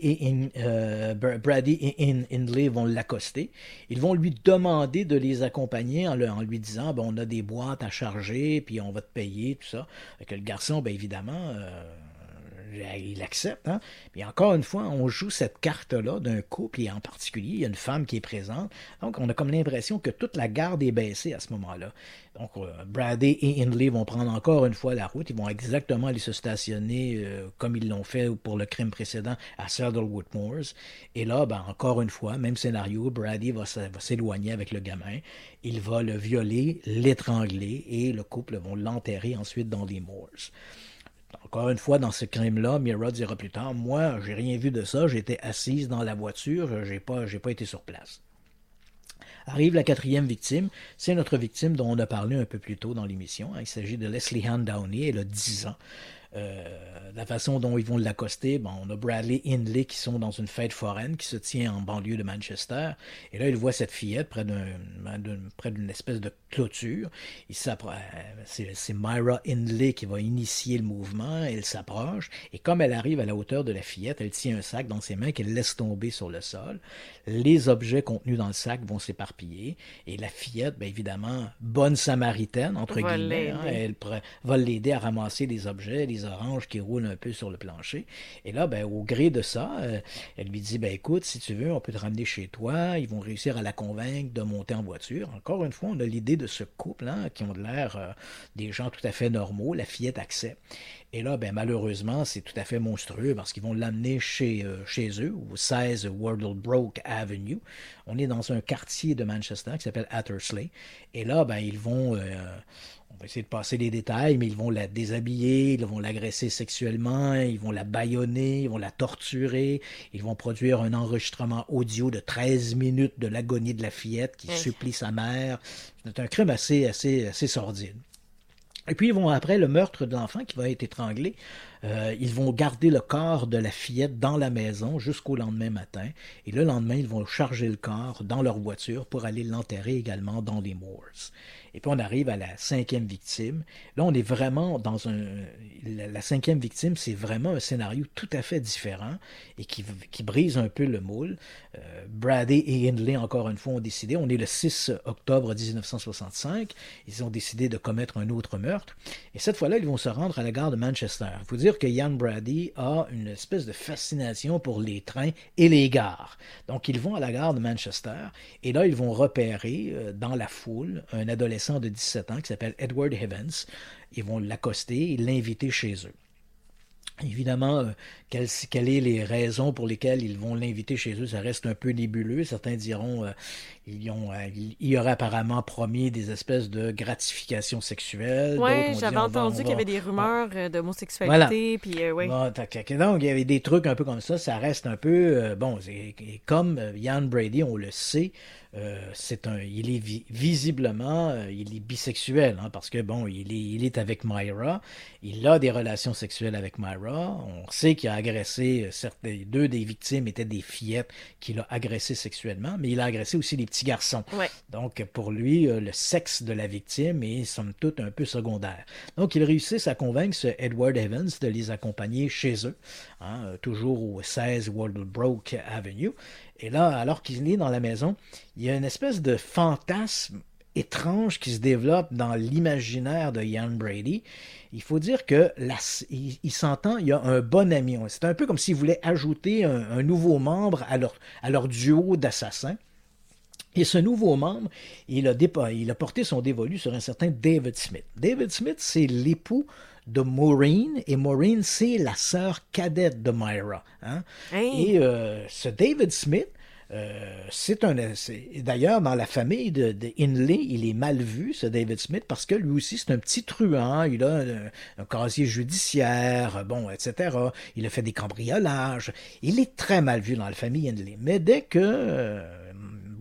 et Hindley vont l'accoster. Ils vont lui demander de les accompagner en lui disant, on a des boîtes à charger, puis on va te payer, tout ça. Fait que le garçon, évidemment, il accepte. Hein? Puis encore une fois, on joue cette carte-là d'un couple, et en particulier, il y a une femme qui est présente. Donc, on a comme l'impression que toute la garde est baissée à ce moment-là. Donc, Brady et Hindley vont prendre encore une fois la route. Ils vont exactement aller se stationner comme ils l'ont fait pour le crime précédent à Saddlewood Moors. Et là, encore une fois, même scénario, Brady va s'éloigner avec le gamin. Il va le violer, l'étrangler et le couple vont l'enterrer ensuite dans les moors. Encore une fois, dans ce crime-là, Mira dira plus tard, moi, j'ai rien vu de ça, j'étais assise dans la voiture, j'ai pas été sur place. Arrive la quatrième victime, c'est notre victime dont on a parlé un peu plus tôt dans l'émission. Il s'agit de Leslie Ann Downey, elle a 10 ans. La façon dont ils vont l'accoster, on a Bradley et Hindley qui sont dans une fête foraine qui se tient en banlieue de Manchester. Et là, il voit cette fillette près d'une espèce de clôture. C'est Myra Hindley qui va initier le mouvement. Elle s'approche. Et comme elle arrive à la hauteur de la fillette, elle tient un sac dans ses mains qu'elle laisse tomber sur le sol. Les objets contenus dans le sac vont s'éparpiller. Et la fillette, évidemment, bonne samaritaine, entre guillemets, elle va l'aider à ramasser les objets, les oranges qui roulent un peu sur le plancher. Et là, au gré de ça, elle lui dit, écoute, si tu veux, on peut te ramener chez toi. Ils vont réussir à la convaincre de monter en voiture. Encore une fois, on a l'idée de ce couple qui ont de l'air des gens tout à fait normaux. La fillette accepte. Et là, malheureusement, c'est tout à fait monstrueux parce qu'ils vont l'amener chez eux, au 16 Wardlebrook Avenue. On est dans un quartier de Manchester qui s'appelle Attersley. Et là, ils vont... on va essayer de passer les détails, mais ils vont la déshabiller, ils vont l'agresser sexuellement, ils vont la bâillonner, ils vont la torturer, ils vont produire un enregistrement audio de 13 minutes de l'agonie de la fillette qui supplie sa mère. C'est un crime assez sordide. Et puis, ils vont, après le meurtre de l'enfant qui va être étranglé, ils vont garder le corps de la fillette dans la maison jusqu'au lendemain matin. Et le lendemain, ils vont charger le corps dans leur voiture pour aller l'enterrer également dans les moors. Et puis, on arrive à la cinquième victime. Là, on est vraiment dans la cinquième victime, c'est vraiment un scénario tout à fait différent et qui brise un peu le moule. Brady et Hindley, encore une fois, ont décidé. On est le 6 octobre 1965. Ils ont décidé de commettre un autre meurtre. Et cette fois-là, ils vont se rendre à la gare de Manchester. Il faut dire que Ian Brady a une espèce de fascination pour les trains et les gares. Donc, ils vont à la gare de Manchester et là, ils vont repérer dans la foule un adolescent de 17 ans qui s'appelle Edward Evans. Ils vont l'accoster et l'inviter chez eux. Évidemment, quelles sont les raisons pour lesquelles ils vont l'inviter chez eux, ça reste un peu nébuleux. Certains diront il y aurait apparemment promis des espèces de gratification sexuelle. Oui, j'avais entendu qu'il y avait des rumeurs d'homosexualité. Voilà. Puis, oui. Donc, il y avait des trucs un peu comme ça. Ça reste un peu... comme Ian Brady, on le sait, il est visiblement il est bisexuel, parce que il est avec Myra, il a des relations sexuelles avec Myra, on sait qu'il a agressé deux des victimes étaient des fillettes qu'il a agressées sexuellement, mais il a agressé aussi des petits garçons. Ouais. Donc pour lui, le sexe de la victime est somme toute un peu secondaire. Donc ils réussissent à convaincre ce Edward Evans de les accompagner chez eux, toujours au 16 Wardlebrook Avenue. Et là, alors qu'il est dans la maison, il y a une espèce de fantasme étrange qui se développe dans l'imaginaire de Ian Brady. Il faut dire que il s'entend, il y a un bon ami. C'est un peu comme s'il voulait ajouter un nouveau membre à leur duo d'assassins. Et ce nouveau membre, il a porté son dévolu sur un certain David Smith. David Smith, c'est l'époux de Maureen, et Maureen, c'est la sœur cadette de Myra. Hey. Et ce David Smith, d'ailleurs, dans la famille de Hindley, il est mal vu, ce David Smith, parce que lui aussi, c'est un petit truand. Il a un casier judiciaire, etc. Il a fait des cambriolages. Il est très mal vu dans la famille Hindley. Mais dès que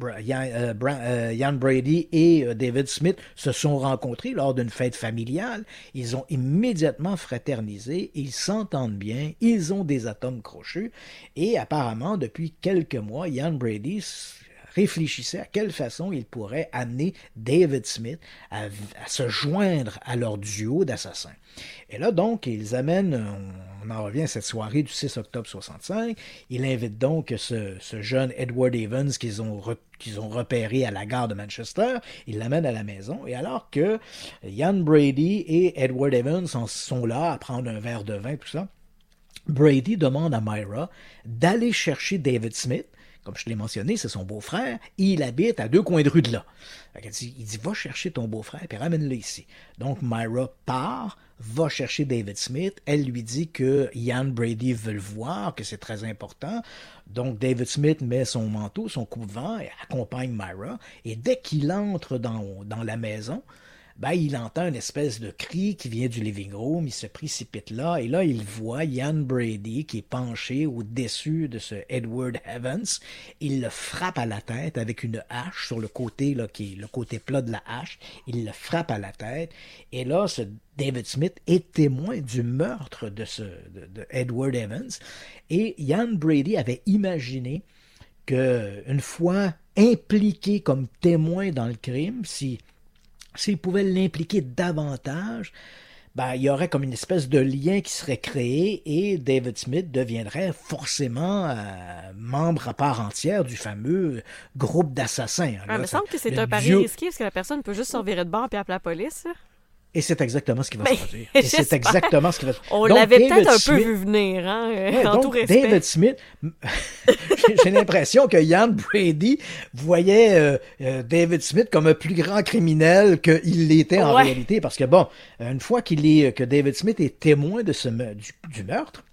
Ian Brady et David Smith se sont rencontrés lors d'une fête familiale. Ils ont immédiatement fraternisé, ils s'entendent bien, ils ont des atomes crochus et apparemment depuis quelques mois, Ian Brady réfléchissait à quelle façon il pourrait amener David Smith à se joindre à leur duo d'assassins. Et là, donc, ils amènent, on en revient à cette soirée du 6 octobre 65, ils invitent donc ce jeune Edward Evans qu'ils ont repéré à la gare de Manchester, ils l'amènent à la maison, et alors que Ian Brady et Edward Evans sont là à prendre un verre de vin, tout ça, Brady demande à Myra d'aller chercher David Smith. Comme je te l'ai mentionné, c'est son beau-frère, et il habite à 2 coins de rue de là. Il dit, va chercher ton beau-frère, puis ramène-le ici. Donc, Myra part, va chercher David Smith. Elle lui dit que Ian Brady veut le voir, que c'est très important. Donc, David Smith met son manteau, son coupe-vent, et accompagne Myra. Et dès qu'il entre dans la maison, il entend une espèce de cri qui vient du living room, il se précipite là, et là, il voit Ian Brady qui est penché au-dessus de ce Edward Evans. Il le frappe à la tête avec une hache sur le côté, là, qui est le côté plat de la hache. Il le frappe à la tête, et là, ce David Smith est témoin du meurtre de Edward Evans, et Ian Brady avait imaginé qu'une fois impliqué comme témoin dans le crime, s'il pouvait l'impliquer davantage, il y aurait comme une espèce de lien qui serait créé et David Smith deviendrait forcément membre à part entière du fameux groupe d'assassins. Il me semble que c'est un pari risqué parce que la personne peut juste s'en virer de bord et appeler la police. Et c'est exactement ce qui va se produire. Et c'est exactement ce qui va se produire. On l'avait peut-être un peu vu venir, en tout respect. David Smith, j'ai l'impression que Ian Brady voyait David Smith comme un plus grand criminel qu'il l'était en réalité. Parce que une fois que David Smith est témoin de du meurtre,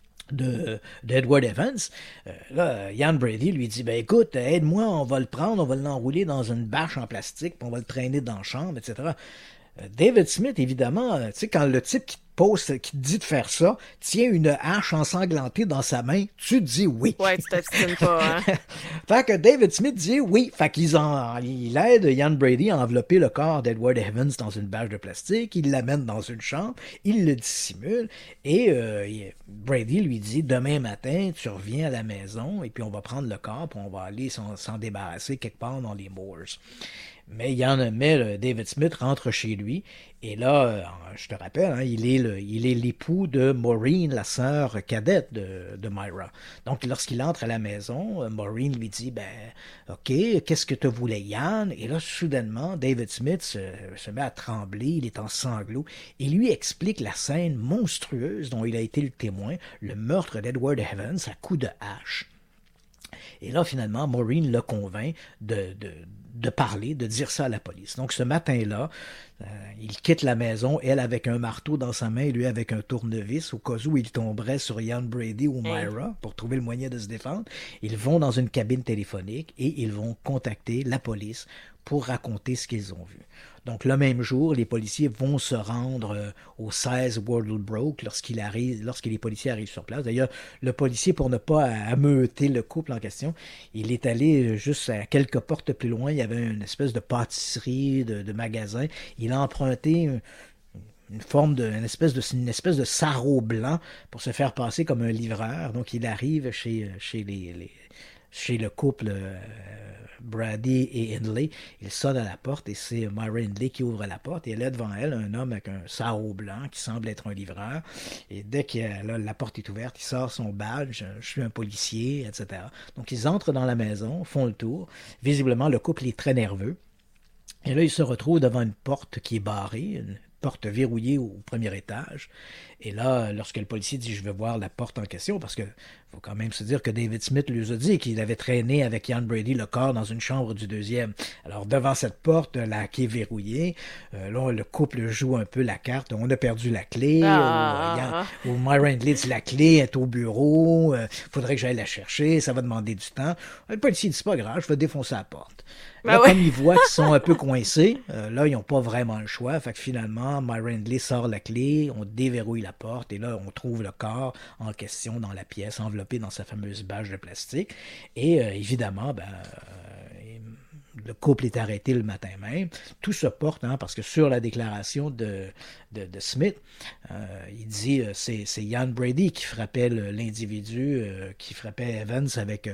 d'Edward Evans, là, Ian Brady lui dit, écoute, aide-moi, on va le prendre, on va l'enrouler dans une bâche en plastique, puis on va le traîner dans la chambre, etc. David Smith, évidemment, tu sais, quand le type qui te dit de faire ça, tient une hache ensanglantée dans sa main, tu dis oui. Ouais, tu t'obstines pas, hein. Fait que David Smith dit oui. Fait qu'il aide Ian Brady à envelopper le corps d'Edward Evans dans une bâche de plastique, il l'amène dans une chambre, il le dissimule, et Brady lui dit, demain matin, tu reviens à la maison, et puis on va prendre le corps, puis on va aller s'en débarrasser quelque part dans les moors. Mais David Smith rentre chez lui, et là, je te rappelle, il est l'époux de Maureen, la sœur cadette de Myra. Donc, lorsqu'il entre à la maison, Maureen lui dit, OK, qu'est-ce que te voulais, Ian? Et là, soudainement, David Smith se met à trembler, il est en sanglots, et lui explique la scène monstrueuse dont il a été le témoin, le meurtre d'Edward Evans à coups de hache. Et là, finalement, Maureen le convainc de parler, de dire ça à la police. Donc, ce matin-là, il quitte la maison, elle avec un marteau dans sa main, lui avec un tournevis, au cas où il tomberait sur Ian Brady ou Myra pour trouver le moyen de se défendre. Ils vont dans une cabine téléphonique et ils vont contacter la police pour raconter ce qu'ils ont vu. Donc, le même jour, les policiers vont se rendre au 16 Wardlebrook lorsque les policiers arrivent sur place. D'ailleurs, le policier, pour ne pas ameuter le couple en question, il est allé juste à quelques portes plus loin. Il y avait une espèce de pâtisserie, de magasin. Il a emprunté une espèce de sarrau blanc pour se faire passer comme un livreur. Donc, il arrive chez le couple Brady et Hindley. Il sonne à la porte et c'est Myra Hindley qui ouvre la porte et elle a devant elle un homme avec un sarrau blanc qui semble être un livreur. Et dès que la porte est ouverte, il sort son badge, je suis un policier, etc. Donc ils entrent dans la maison, font le tour. Visiblement, le couple est très nerveux. Et là, ils se retrouvent devant une porte qui est barrée, une porte verrouillée au premier étage. Et là, lorsque le policier dit « je veux voir la porte en question », parce que faut quand même se dire que David Smith lui a dit qu'il avait traîné avec Ian Brady le corps dans une chambre du deuxième. Alors, devant cette porte là qui est verrouillée, là, le couple joue un peu la carte. On a perdu la clé. Ou Myra Hindley dit « la clé est au bureau. Faudrait que j'aille la chercher. Ça va demander du temps. » Le policier dit « c'est pas grave, je vais défoncer la porte. » Là, comme ils voient qu'ils sont un peu coincés, là, ils n'ont pas vraiment le choix. Fait que finalement, Myra Hindley sort la clé, on déverrouille la porte et là, on trouve le corps en question dans la pièce, enveloppé dans sa fameuse bâche de plastique. Et évidemment, le couple est arrêté le matin même. Tout se porte, parce que sur la déclaration de Smith, il dit c'est Ian Brady qui frappait l'individu, qui frappait Evans avec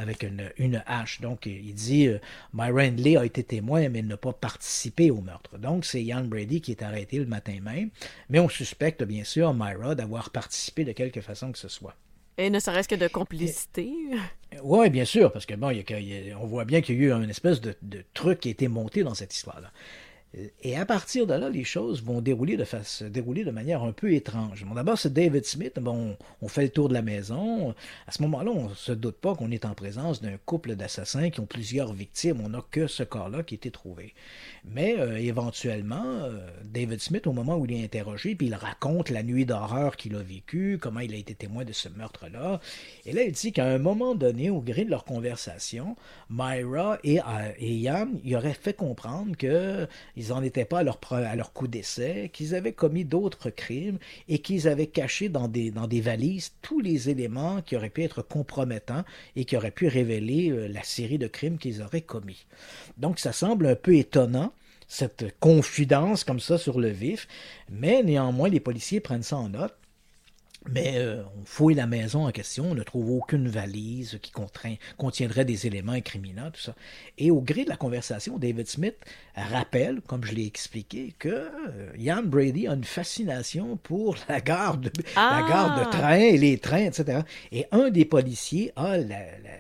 une hache. Donc, il dit Myra Hindley a été témoin, mais n'a pas participé au meurtre. Donc, c'est Ian Brady qui est arrêté le matin même. Mais on suspecte, bien sûr, Myra d'avoir participé de quelque façon que ce soit. Et ne serait-ce que de complicité. Oui, bien sûr, parce que bon, on voit bien qu'il y a eu une espèce de truc qui a été monté dans cette histoire-là. Et à partir de là, les choses vont se dérouler de manière un peu étrange. Bon, d'abord, c'est David Smith. Bon, on fait le tour de la maison. À ce moment-là, on ne se doute pas qu'on est en présence d'un couple d'assassins qui ont plusieurs victimes. On n'a que ce corps-là qui a été trouvé. Mais éventuellement, David Smith, au moment où il est interrogé, puis il raconte la nuit d'horreur qu'il a vécue, comment il a été témoin de ce meurtre-là. Et là, il dit qu'à un moment donné, au gré de leur conversation, Myra et Ian, il aurait fait comprendre qu'ils n'en étaient pas à leur coup d'essai, qu'ils avaient commis d'autres crimes et qu'ils avaient caché dans des valises tous les éléments qui auraient pu être compromettants et qui auraient pu révéler la série de crimes qu'ils auraient commis. Donc, ça semble un peu étonnant, cette confidence comme ça sur le vif, mais néanmoins, les policiers prennent ça en note. Mais on fouille la maison en question, on ne trouve aucune valise qui contiendrait des éléments incriminants, tout ça. Et au gré de la conversation, David Smith rappelle, comme je l'ai expliqué, que Ian Brady a une fascination pour la gare de train et les trains, etc. Et un des policiers a le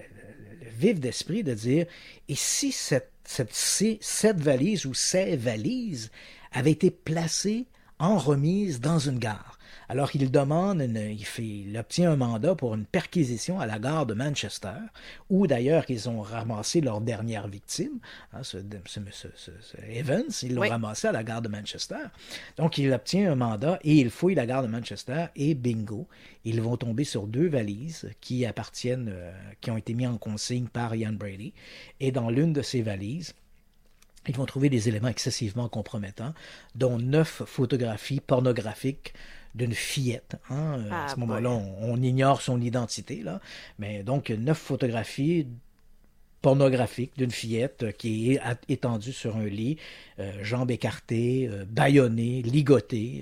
vif d'esprit de dire « Et si cette valise ou ces valises avaient été placées en remise dans une gare? » Alors, il obtient un mandat pour une perquisition à la gare de Manchester, où d'ailleurs ils ont ramassé leur dernière victime, ce Evans, ils l'ont ramassé à la gare de Manchester. Donc, il obtient un mandat et il fouille la gare de Manchester et bingo, ils vont tomber sur 2 valises qui ont été mises en consigne par Ian Brady. Et dans l'une de ces valises, ils vont trouver des éléments excessivement compromettants, dont 9 photographies pornographiques d'une fillette. À ce moment-là, on ignore son identité, là. Mais donc, 9 photographies pornographique d'une fillette qui est étendue sur un lit, jambes écartées, bâillonnée, ligotée.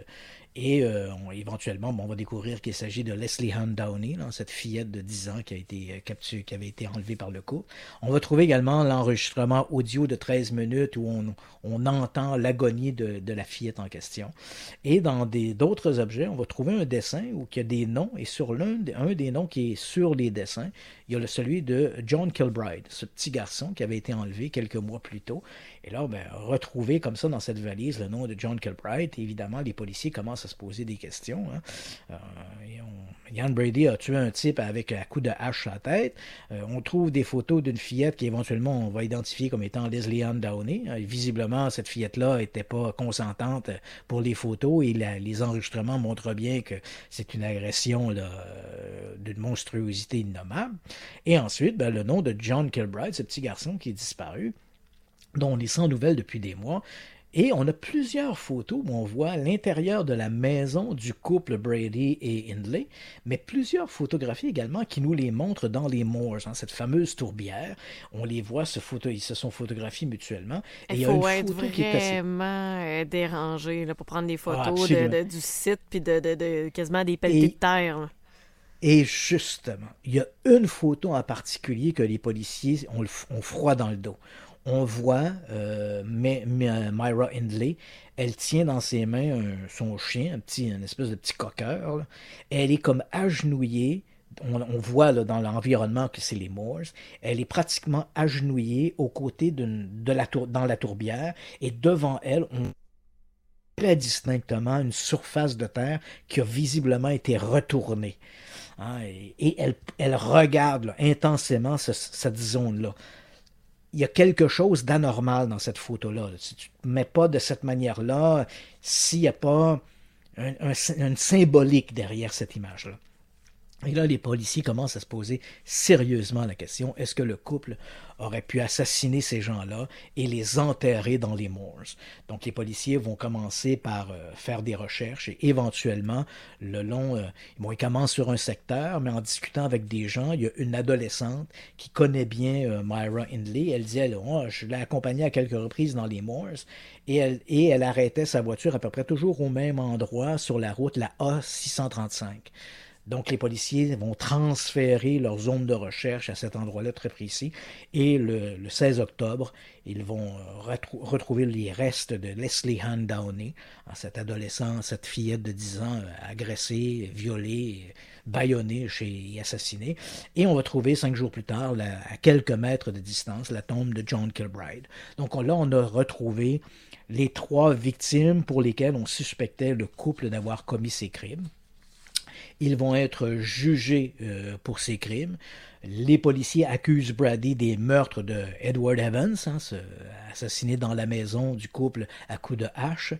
Et éventuellement, on va découvrir qu'il s'agit de Leslie Hunt Downey, cette fillette de 10 ans qui a été capturée, qui avait été enlevée par le couple. On va trouver également l'enregistrement audio de 13 minutes où on entend l'agonie de la fillette en question. Et dans d'autres objets, on va trouver un dessin où il y a des noms, et sur un des noms qui est sur les dessins, il y a celui de John Kilbride, ce petit garçon qui avait été enlevé quelques mois plus tôt. Et là, retrouver comme ça dans cette valise le nom de John Kilbride, évidemment, les policiers commencent à se poser des questions. Ian Brady a tué un type avec un coup de hache à la tête. On trouve des photos d'une fillette qui éventuellement on va identifier comme étant Leslie Hunt Downey. Visiblement, cette fillette-là n'était pas consentante pour les photos et les enregistrements montrent bien que c'est une agression d'une monstruosité innommable. Et ensuite, le nom de John Kilbride, ce petit garçon qui est disparu, dont on est sans nouvelles depuis des mois. Et on a plusieurs photos où on voit l'intérieur de la maison du couple Brady et Hindley, mais plusieurs photographies également qui nous les montrent dans les moors, cette fameuse tourbière. On les voit ils se sont photographiés mutuellement. Et il faut être vraiment dérangé pour prendre des photos du site puis de quasiment des pelletés de terre. Là. Et justement, il y a une photo en particulier que les policiers ont froid dans le dos. On voit Myra Hindley, elle tient dans ses mains son chien, une espèce de petit cocker. Là. Elle est comme agenouillée. On voit dans l'environnement que c'est les moors. Elle est pratiquement agenouillée aux côtés dans la tourbière. Et devant elle, on voit très distinctement une surface de terre qui a visiblement été retournée. Et elle regarde intensément cette zone-là. Il y a quelque chose d'anormal dans cette photo-là. Si tu ne te mets pas de cette manière-là, s'il n'y a pas une symbolique derrière cette image-là. Et là, les policiers commencent à se poser sérieusement la question, est-ce que le couple aurait pu assassiner ces gens-là et les enterrer dans les moors? Donc, les policiers vont commencer par faire des recherches et éventuellement, ils commencent sur un secteur, mais en discutant avec des gens, il y a une adolescente qui connaît bien Myra Hindley. Elle dit, je l'ai accompagnée à quelques reprises dans les moors et elle arrêtait sa voiture à peu près toujours au même endroit sur la route, la A635. Donc, les policiers vont transférer leur zone de recherche à cet endroit-là très précis. Et le 16 octobre, ils vont retrouver les restes de Leslie Ann Downey, cette adolescente, cette fillette de 10 ans agressée, violée, bâillonnée et assassinée. Et on va trouver 5 jours plus tard, à quelques mètres de distance, la tombe de John Kilbride. Donc là, on a retrouvé les 3 victimes pour lesquelles on suspectait le couple d'avoir commis ces crimes. Ils vont être jugés pour ces crimes. Les policiers accusent Brady des meurtres de Edward Evans, assassiné dans la maison du couple à coups de hache,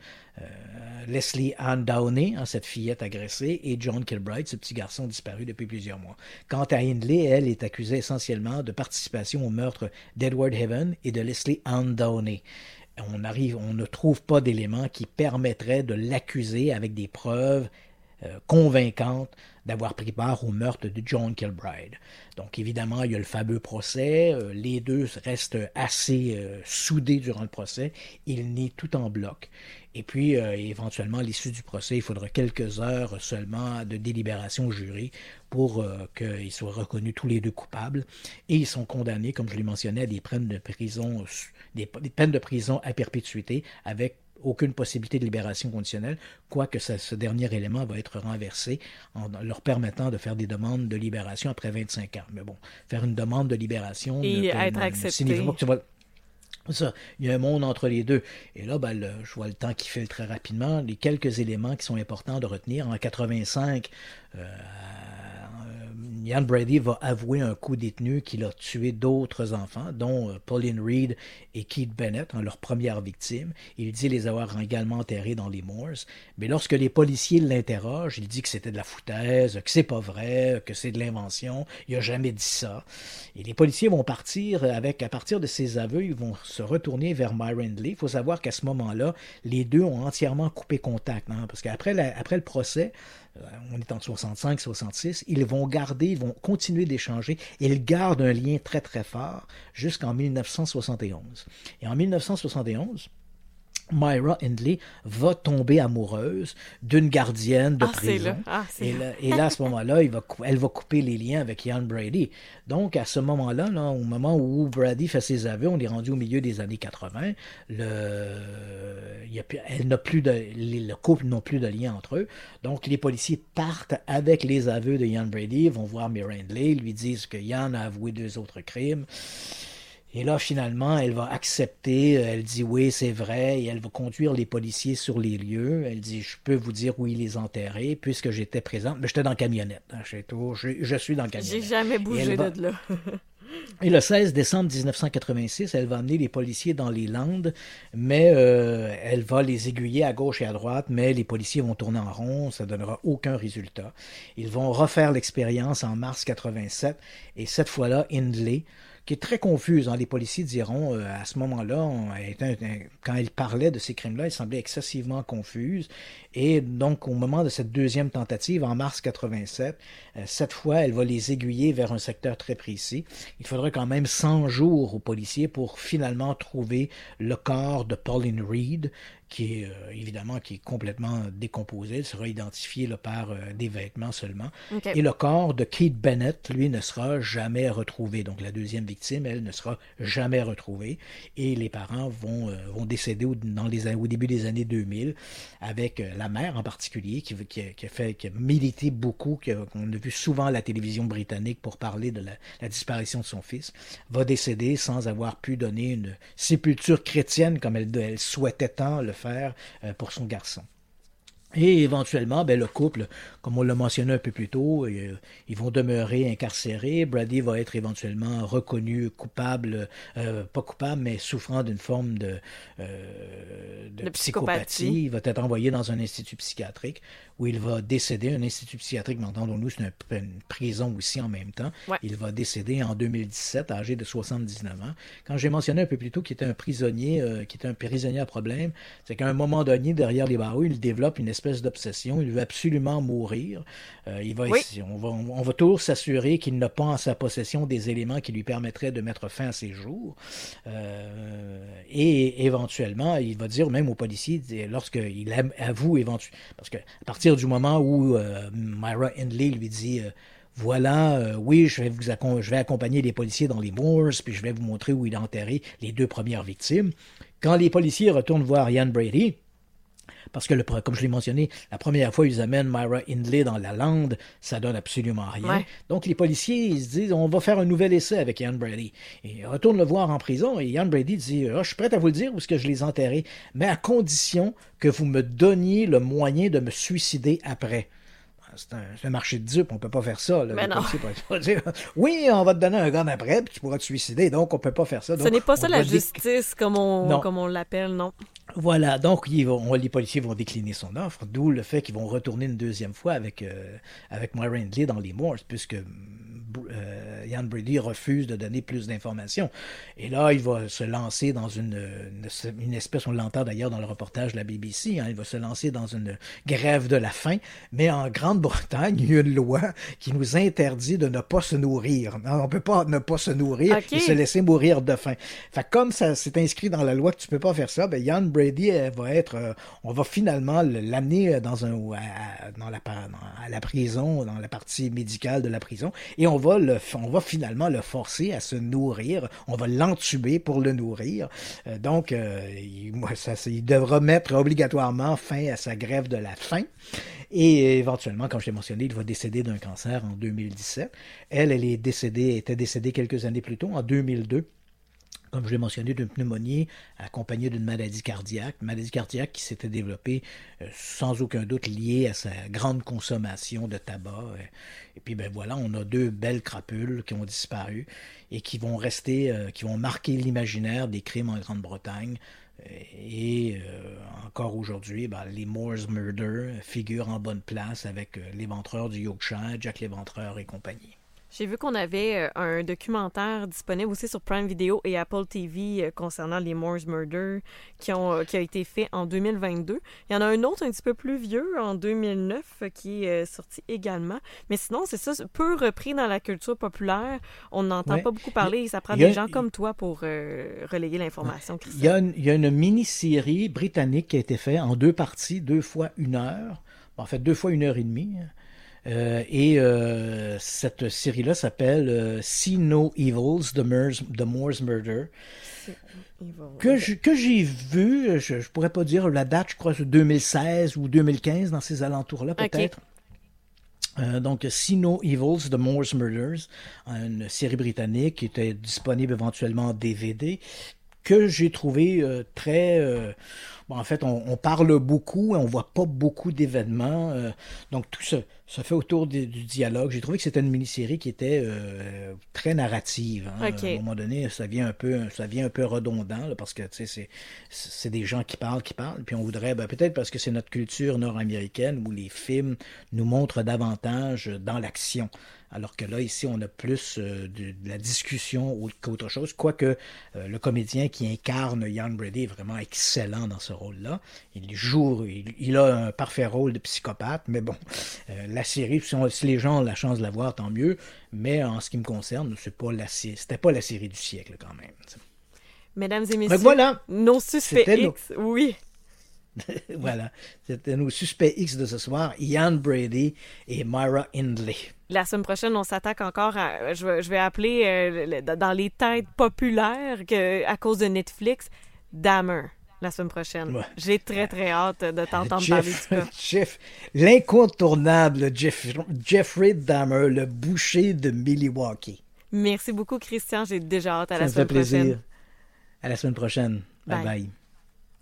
Leslie Ann Downey, cette fillette agressée, et John Kilbride, ce petit garçon disparu depuis plusieurs mois. Quant à Hindley, elle est accusée essentiellement de participation au meurtre d'Edward Evans et de Leslie Ann Downey. On ne trouve pas d'éléments qui permettraient de l'accuser avec des preuves convaincante d'avoir pris part au meurtre de John Kilbride. Donc évidemment, il y a le fameux procès, les deux restent assez soudés durant le procès, ils nient tout en bloc. Et puis, éventuellement, à l'issue du procès, il faudra quelques heures seulement de délibération au jury pour qu'ils soient reconnus tous les deux coupables. Et ils sont condamnés, comme je l'ai mentionné, à des peines de prison, des peines de prison à perpétuité avec aucune possibilité de libération conditionnelle, quoique ce dernier élément va être renversé en leur permettant de faire des demandes de libération après 25 ans. Mais bon, faire une demande de libération et être accepté. Signifie pas que tu vas... Ça, il y a un monde entre les deux. Et là, je vois le temps qui file très rapidement. Les quelques éléments qui sont importants de retenir. En 85, Ian Brady va avouer un coup détenu qu'il a tué d'autres enfants, dont Pauline Reed et Keith Bennett, leurs premières victimes. Il dit les avoir également enterrés dans les moors. Mais lorsque les policiers l'interrogent, il dit que c'était de la foutaise, que c'est pas vrai, que c'est de l'invention. Il n'a jamais dit ça. Et les policiers vont partir à partir de ces aveux, ils vont se retourner vers Myra Hindley. Il faut savoir qu'à ce moment-là, les deux ont entièrement coupé contact, parce qu'après le procès, on est en 65-66, ils vont continuer d'échanger et ils gardent un lien très très fort jusqu'en 1971. Et en 1971, Myra Hindley va tomber amoureuse d'une gardienne de prison. Et là, à ce moment-là, elle va couper les liens avec Ian Brady. Donc, à ce moment-là, au moment où Brady fait ses aveux, on est rendu au milieu des années 80, le couple n'a plus de lien entre eux. Donc, les policiers partent avec les aveux de Ian Brady, vont voir Myra Hindley, lui disent que Ian a avoué 2 autres crimes. Et là, finalement, elle va accepter, elle dit oui, c'est vrai, et elle va conduire les policiers sur les lieux. Elle dit, je peux vous dire où ils les enterraient, puisque j'étais présente. Mais j'étais dans la camionnette. Je suis dans la camionnette. J'ai jamais bougé de là. Et le 16 décembre 1986, elle va amener les policiers dans les Landes, mais elle va les aiguiller à gauche et à droite, mais les policiers vont tourner en rond, ça ne donnera aucun résultat. Ils vont refaire l'expérience en mars 87, et cette fois-là, Hindley, qui est très confuse. Les policiers diront, à ce moment-là, quand elle parlait de ces crimes-là, elle semblait excessivement confuse. Et donc, au moment de cette deuxième tentative, en mars 87, cette fois, elle va les aiguiller vers un secteur très précis. Il faudra quand même 100 jours aux policiers pour finalement trouver le corps de Pauline Reed, qui est complètement décomposé. Elle sera identifiée par des vêtements seulement. Okay. Et le corps de Keith Bennett, lui, ne sera jamais retrouvé. Donc, la deuxième victime, elle, ne sera jamais retrouvée. Et les parents vont décéder au début des années 2000, avec la mère en particulier, qui a milité beaucoup, qu'on a vu souvent à la télévision britannique pour parler de la disparition de son fils, va décéder sans avoir pu donner une sépulture chrétienne comme elle souhaitait tant le faire pour son garçon. Et éventuellement, le couple, comme on l'a mentionné un peu plus tôt, ils vont demeurer incarcérés. Brady va être éventuellement reconnu coupable, pas coupable, mais souffrant d'une forme de psychopathie. Il va être envoyé dans un institut psychiatrique où il va décéder. Un institut psychiatrique, entendons-nous, c'est une prison aussi en même temps. Ouais. Il va décéder en 2017, âgé de 79 ans. Quand j'ai mentionné un peu plus tôt qu'il était un prisonnier à problème, c'est qu'à un moment donné, derrière les barreaux, il développe une espèce d'obsession. Il veut absolument mourir. On va toujours s'assurer qu'il n'a pas en sa possession des éléments qui lui permettraient de mettre fin à ses jours. Et éventuellement, il va dire même aux policiers, lorsqu'il avoue éventuellement, parce qu'à partir du moment où Myra Hindley lui dit oui, je vais accompagner les policiers dans les moors, puis je vais vous montrer où il a enterré les 2 premières victimes. Quand les policiers retournent voir Ian Brady, parce que, comme je l'ai mentionné, la première fois, ils amènent Myra Hindley dans la lande, ça donne absolument rien. Ouais. Donc, les policiers, ils se disent, on va faire un nouvel essai avec Ian Brady. Et ils retournent le voir en prison, et Ian Brady dit, je suis prêt à vous le dire où est-ce que je les ai enterrés, mais à condition que vous me donniez le moyen de me suicider après. C'est un marché de dupes, on ne peut pas faire ça. Là. Mais non. Pas dire, oui, on va te donner un gun après, puis tu pourras te suicider, donc on ne peut pas faire ça. Donc, ce n'est pas ça la justice, comme on l'appelle, non. Voilà, donc les policiers vont décliner son offre, d'où le fait qu'ils vont retourner une deuxième fois avec Myra Hindley dans les moors, puisque Ian Brady refuse de donner plus d'informations. Et là, il va se lancer dans une espèce, on l'entend d'ailleurs dans le reportage de la BBC, il va se lancer dans une grève de la faim, mais en Grande-Bretagne, il y a une loi qui nous interdit de ne pas se nourrir. On ne peut pas ne pas se nourrir et se laisser mourir de faim. Fait comme ça c'est inscrit dans la loi que tu ne peux pas faire ça, Ian Brady on va finalement l'amener à la prison, dans la partie médicale de la prison, et on va finalement le forcer à se nourrir. On va l'entuber pour le nourrir. Donc, il devra mettre obligatoirement fin à sa grève de la faim. Et éventuellement, comme je l'ai mentionné, il va décéder d'un cancer en 2017. Elle était décédée quelques années plus tôt, en 2002. Comme je l'ai mentionné, d'une pneumonie accompagnée d'une maladie cardiaque qui s'était développée sans aucun doute liée à sa grande consommation de tabac. Et puis voilà, on a 2 belles crapules qui ont disparu et qui vont marquer l'imaginaire des crimes en Grande-Bretagne. Et encore aujourd'hui, les Moors Murder figurent en bonne place avec l'éventreur du Yorkshire, Jack l'Éventreur et compagnie. J'ai vu qu'on avait un documentaire disponible aussi sur Prime Video et Apple TV concernant les Moors Murder qui a été fait en 2022. Il y en a un autre un petit peu plus vieux, en 2009, qui est sorti également. Mais sinon, c'est ça, peu repris dans la culture populaire. On n'entend pas beaucoup parler et ça prend des gens comme toi pour relayer l'information. Il y a une mini-série britannique qui a été faite en 2 parties, 2 fois 1 heure. En fait, 2 fois 1 heure et demie. Cette série-là s'appelle See No Evils, The Moors Murder. Que j'ai vu, je pourrais pas dire la date, je crois c'est 2016 ou 2015, dans ces alentours-là peut-être. Donc, See No Evils, The Moors Murders, une série britannique qui était disponible éventuellement en DVD, que j'ai trouvé très... en fait, on parle beaucoup et on voit pas beaucoup d'événements. Donc, tout ça se fait autour du dialogue. J'ai trouvé que c'était une mini-série qui était très narrative. À un moment donné, ça vient un peu redondant, là, parce que c'est des gens qui parlent. Puis on voudrait, peut-être parce que c'est notre culture nord-américaine où les films nous montrent davantage dans l'action. Alors que là, ici, on a plus de la discussion qu'autre chose. Quoique le comédien qui incarne Ian Brady est vraiment excellent dans ce rôle-là. Il a un parfait rôle de psychopathe, mais bon, la série, si les gens ont la chance de la voir, tant mieux. Mais en ce qui me concerne, c'était pas la série du siècle quand même. Mesdames et messieurs, voilà, nos suspects X, oui. Voilà, c'était nos suspects X de ce soir, Ian Brady et Myra Hindley. La semaine prochaine, on s'attaque encore à... Je vais appeler dans les têtes populaires à cause de Netflix, Dahmer, la semaine prochaine. Ouais. J'ai très, très hâte de t'entendre parler du cas. L'incontournable Jeffrey Dahmer, le boucher de Milwaukee. Merci beaucoup, Christian. J'ai déjà hâte à la semaine prochaine. Ça me fait plaisir. Prochaine. À la semaine prochaine. Bye bye.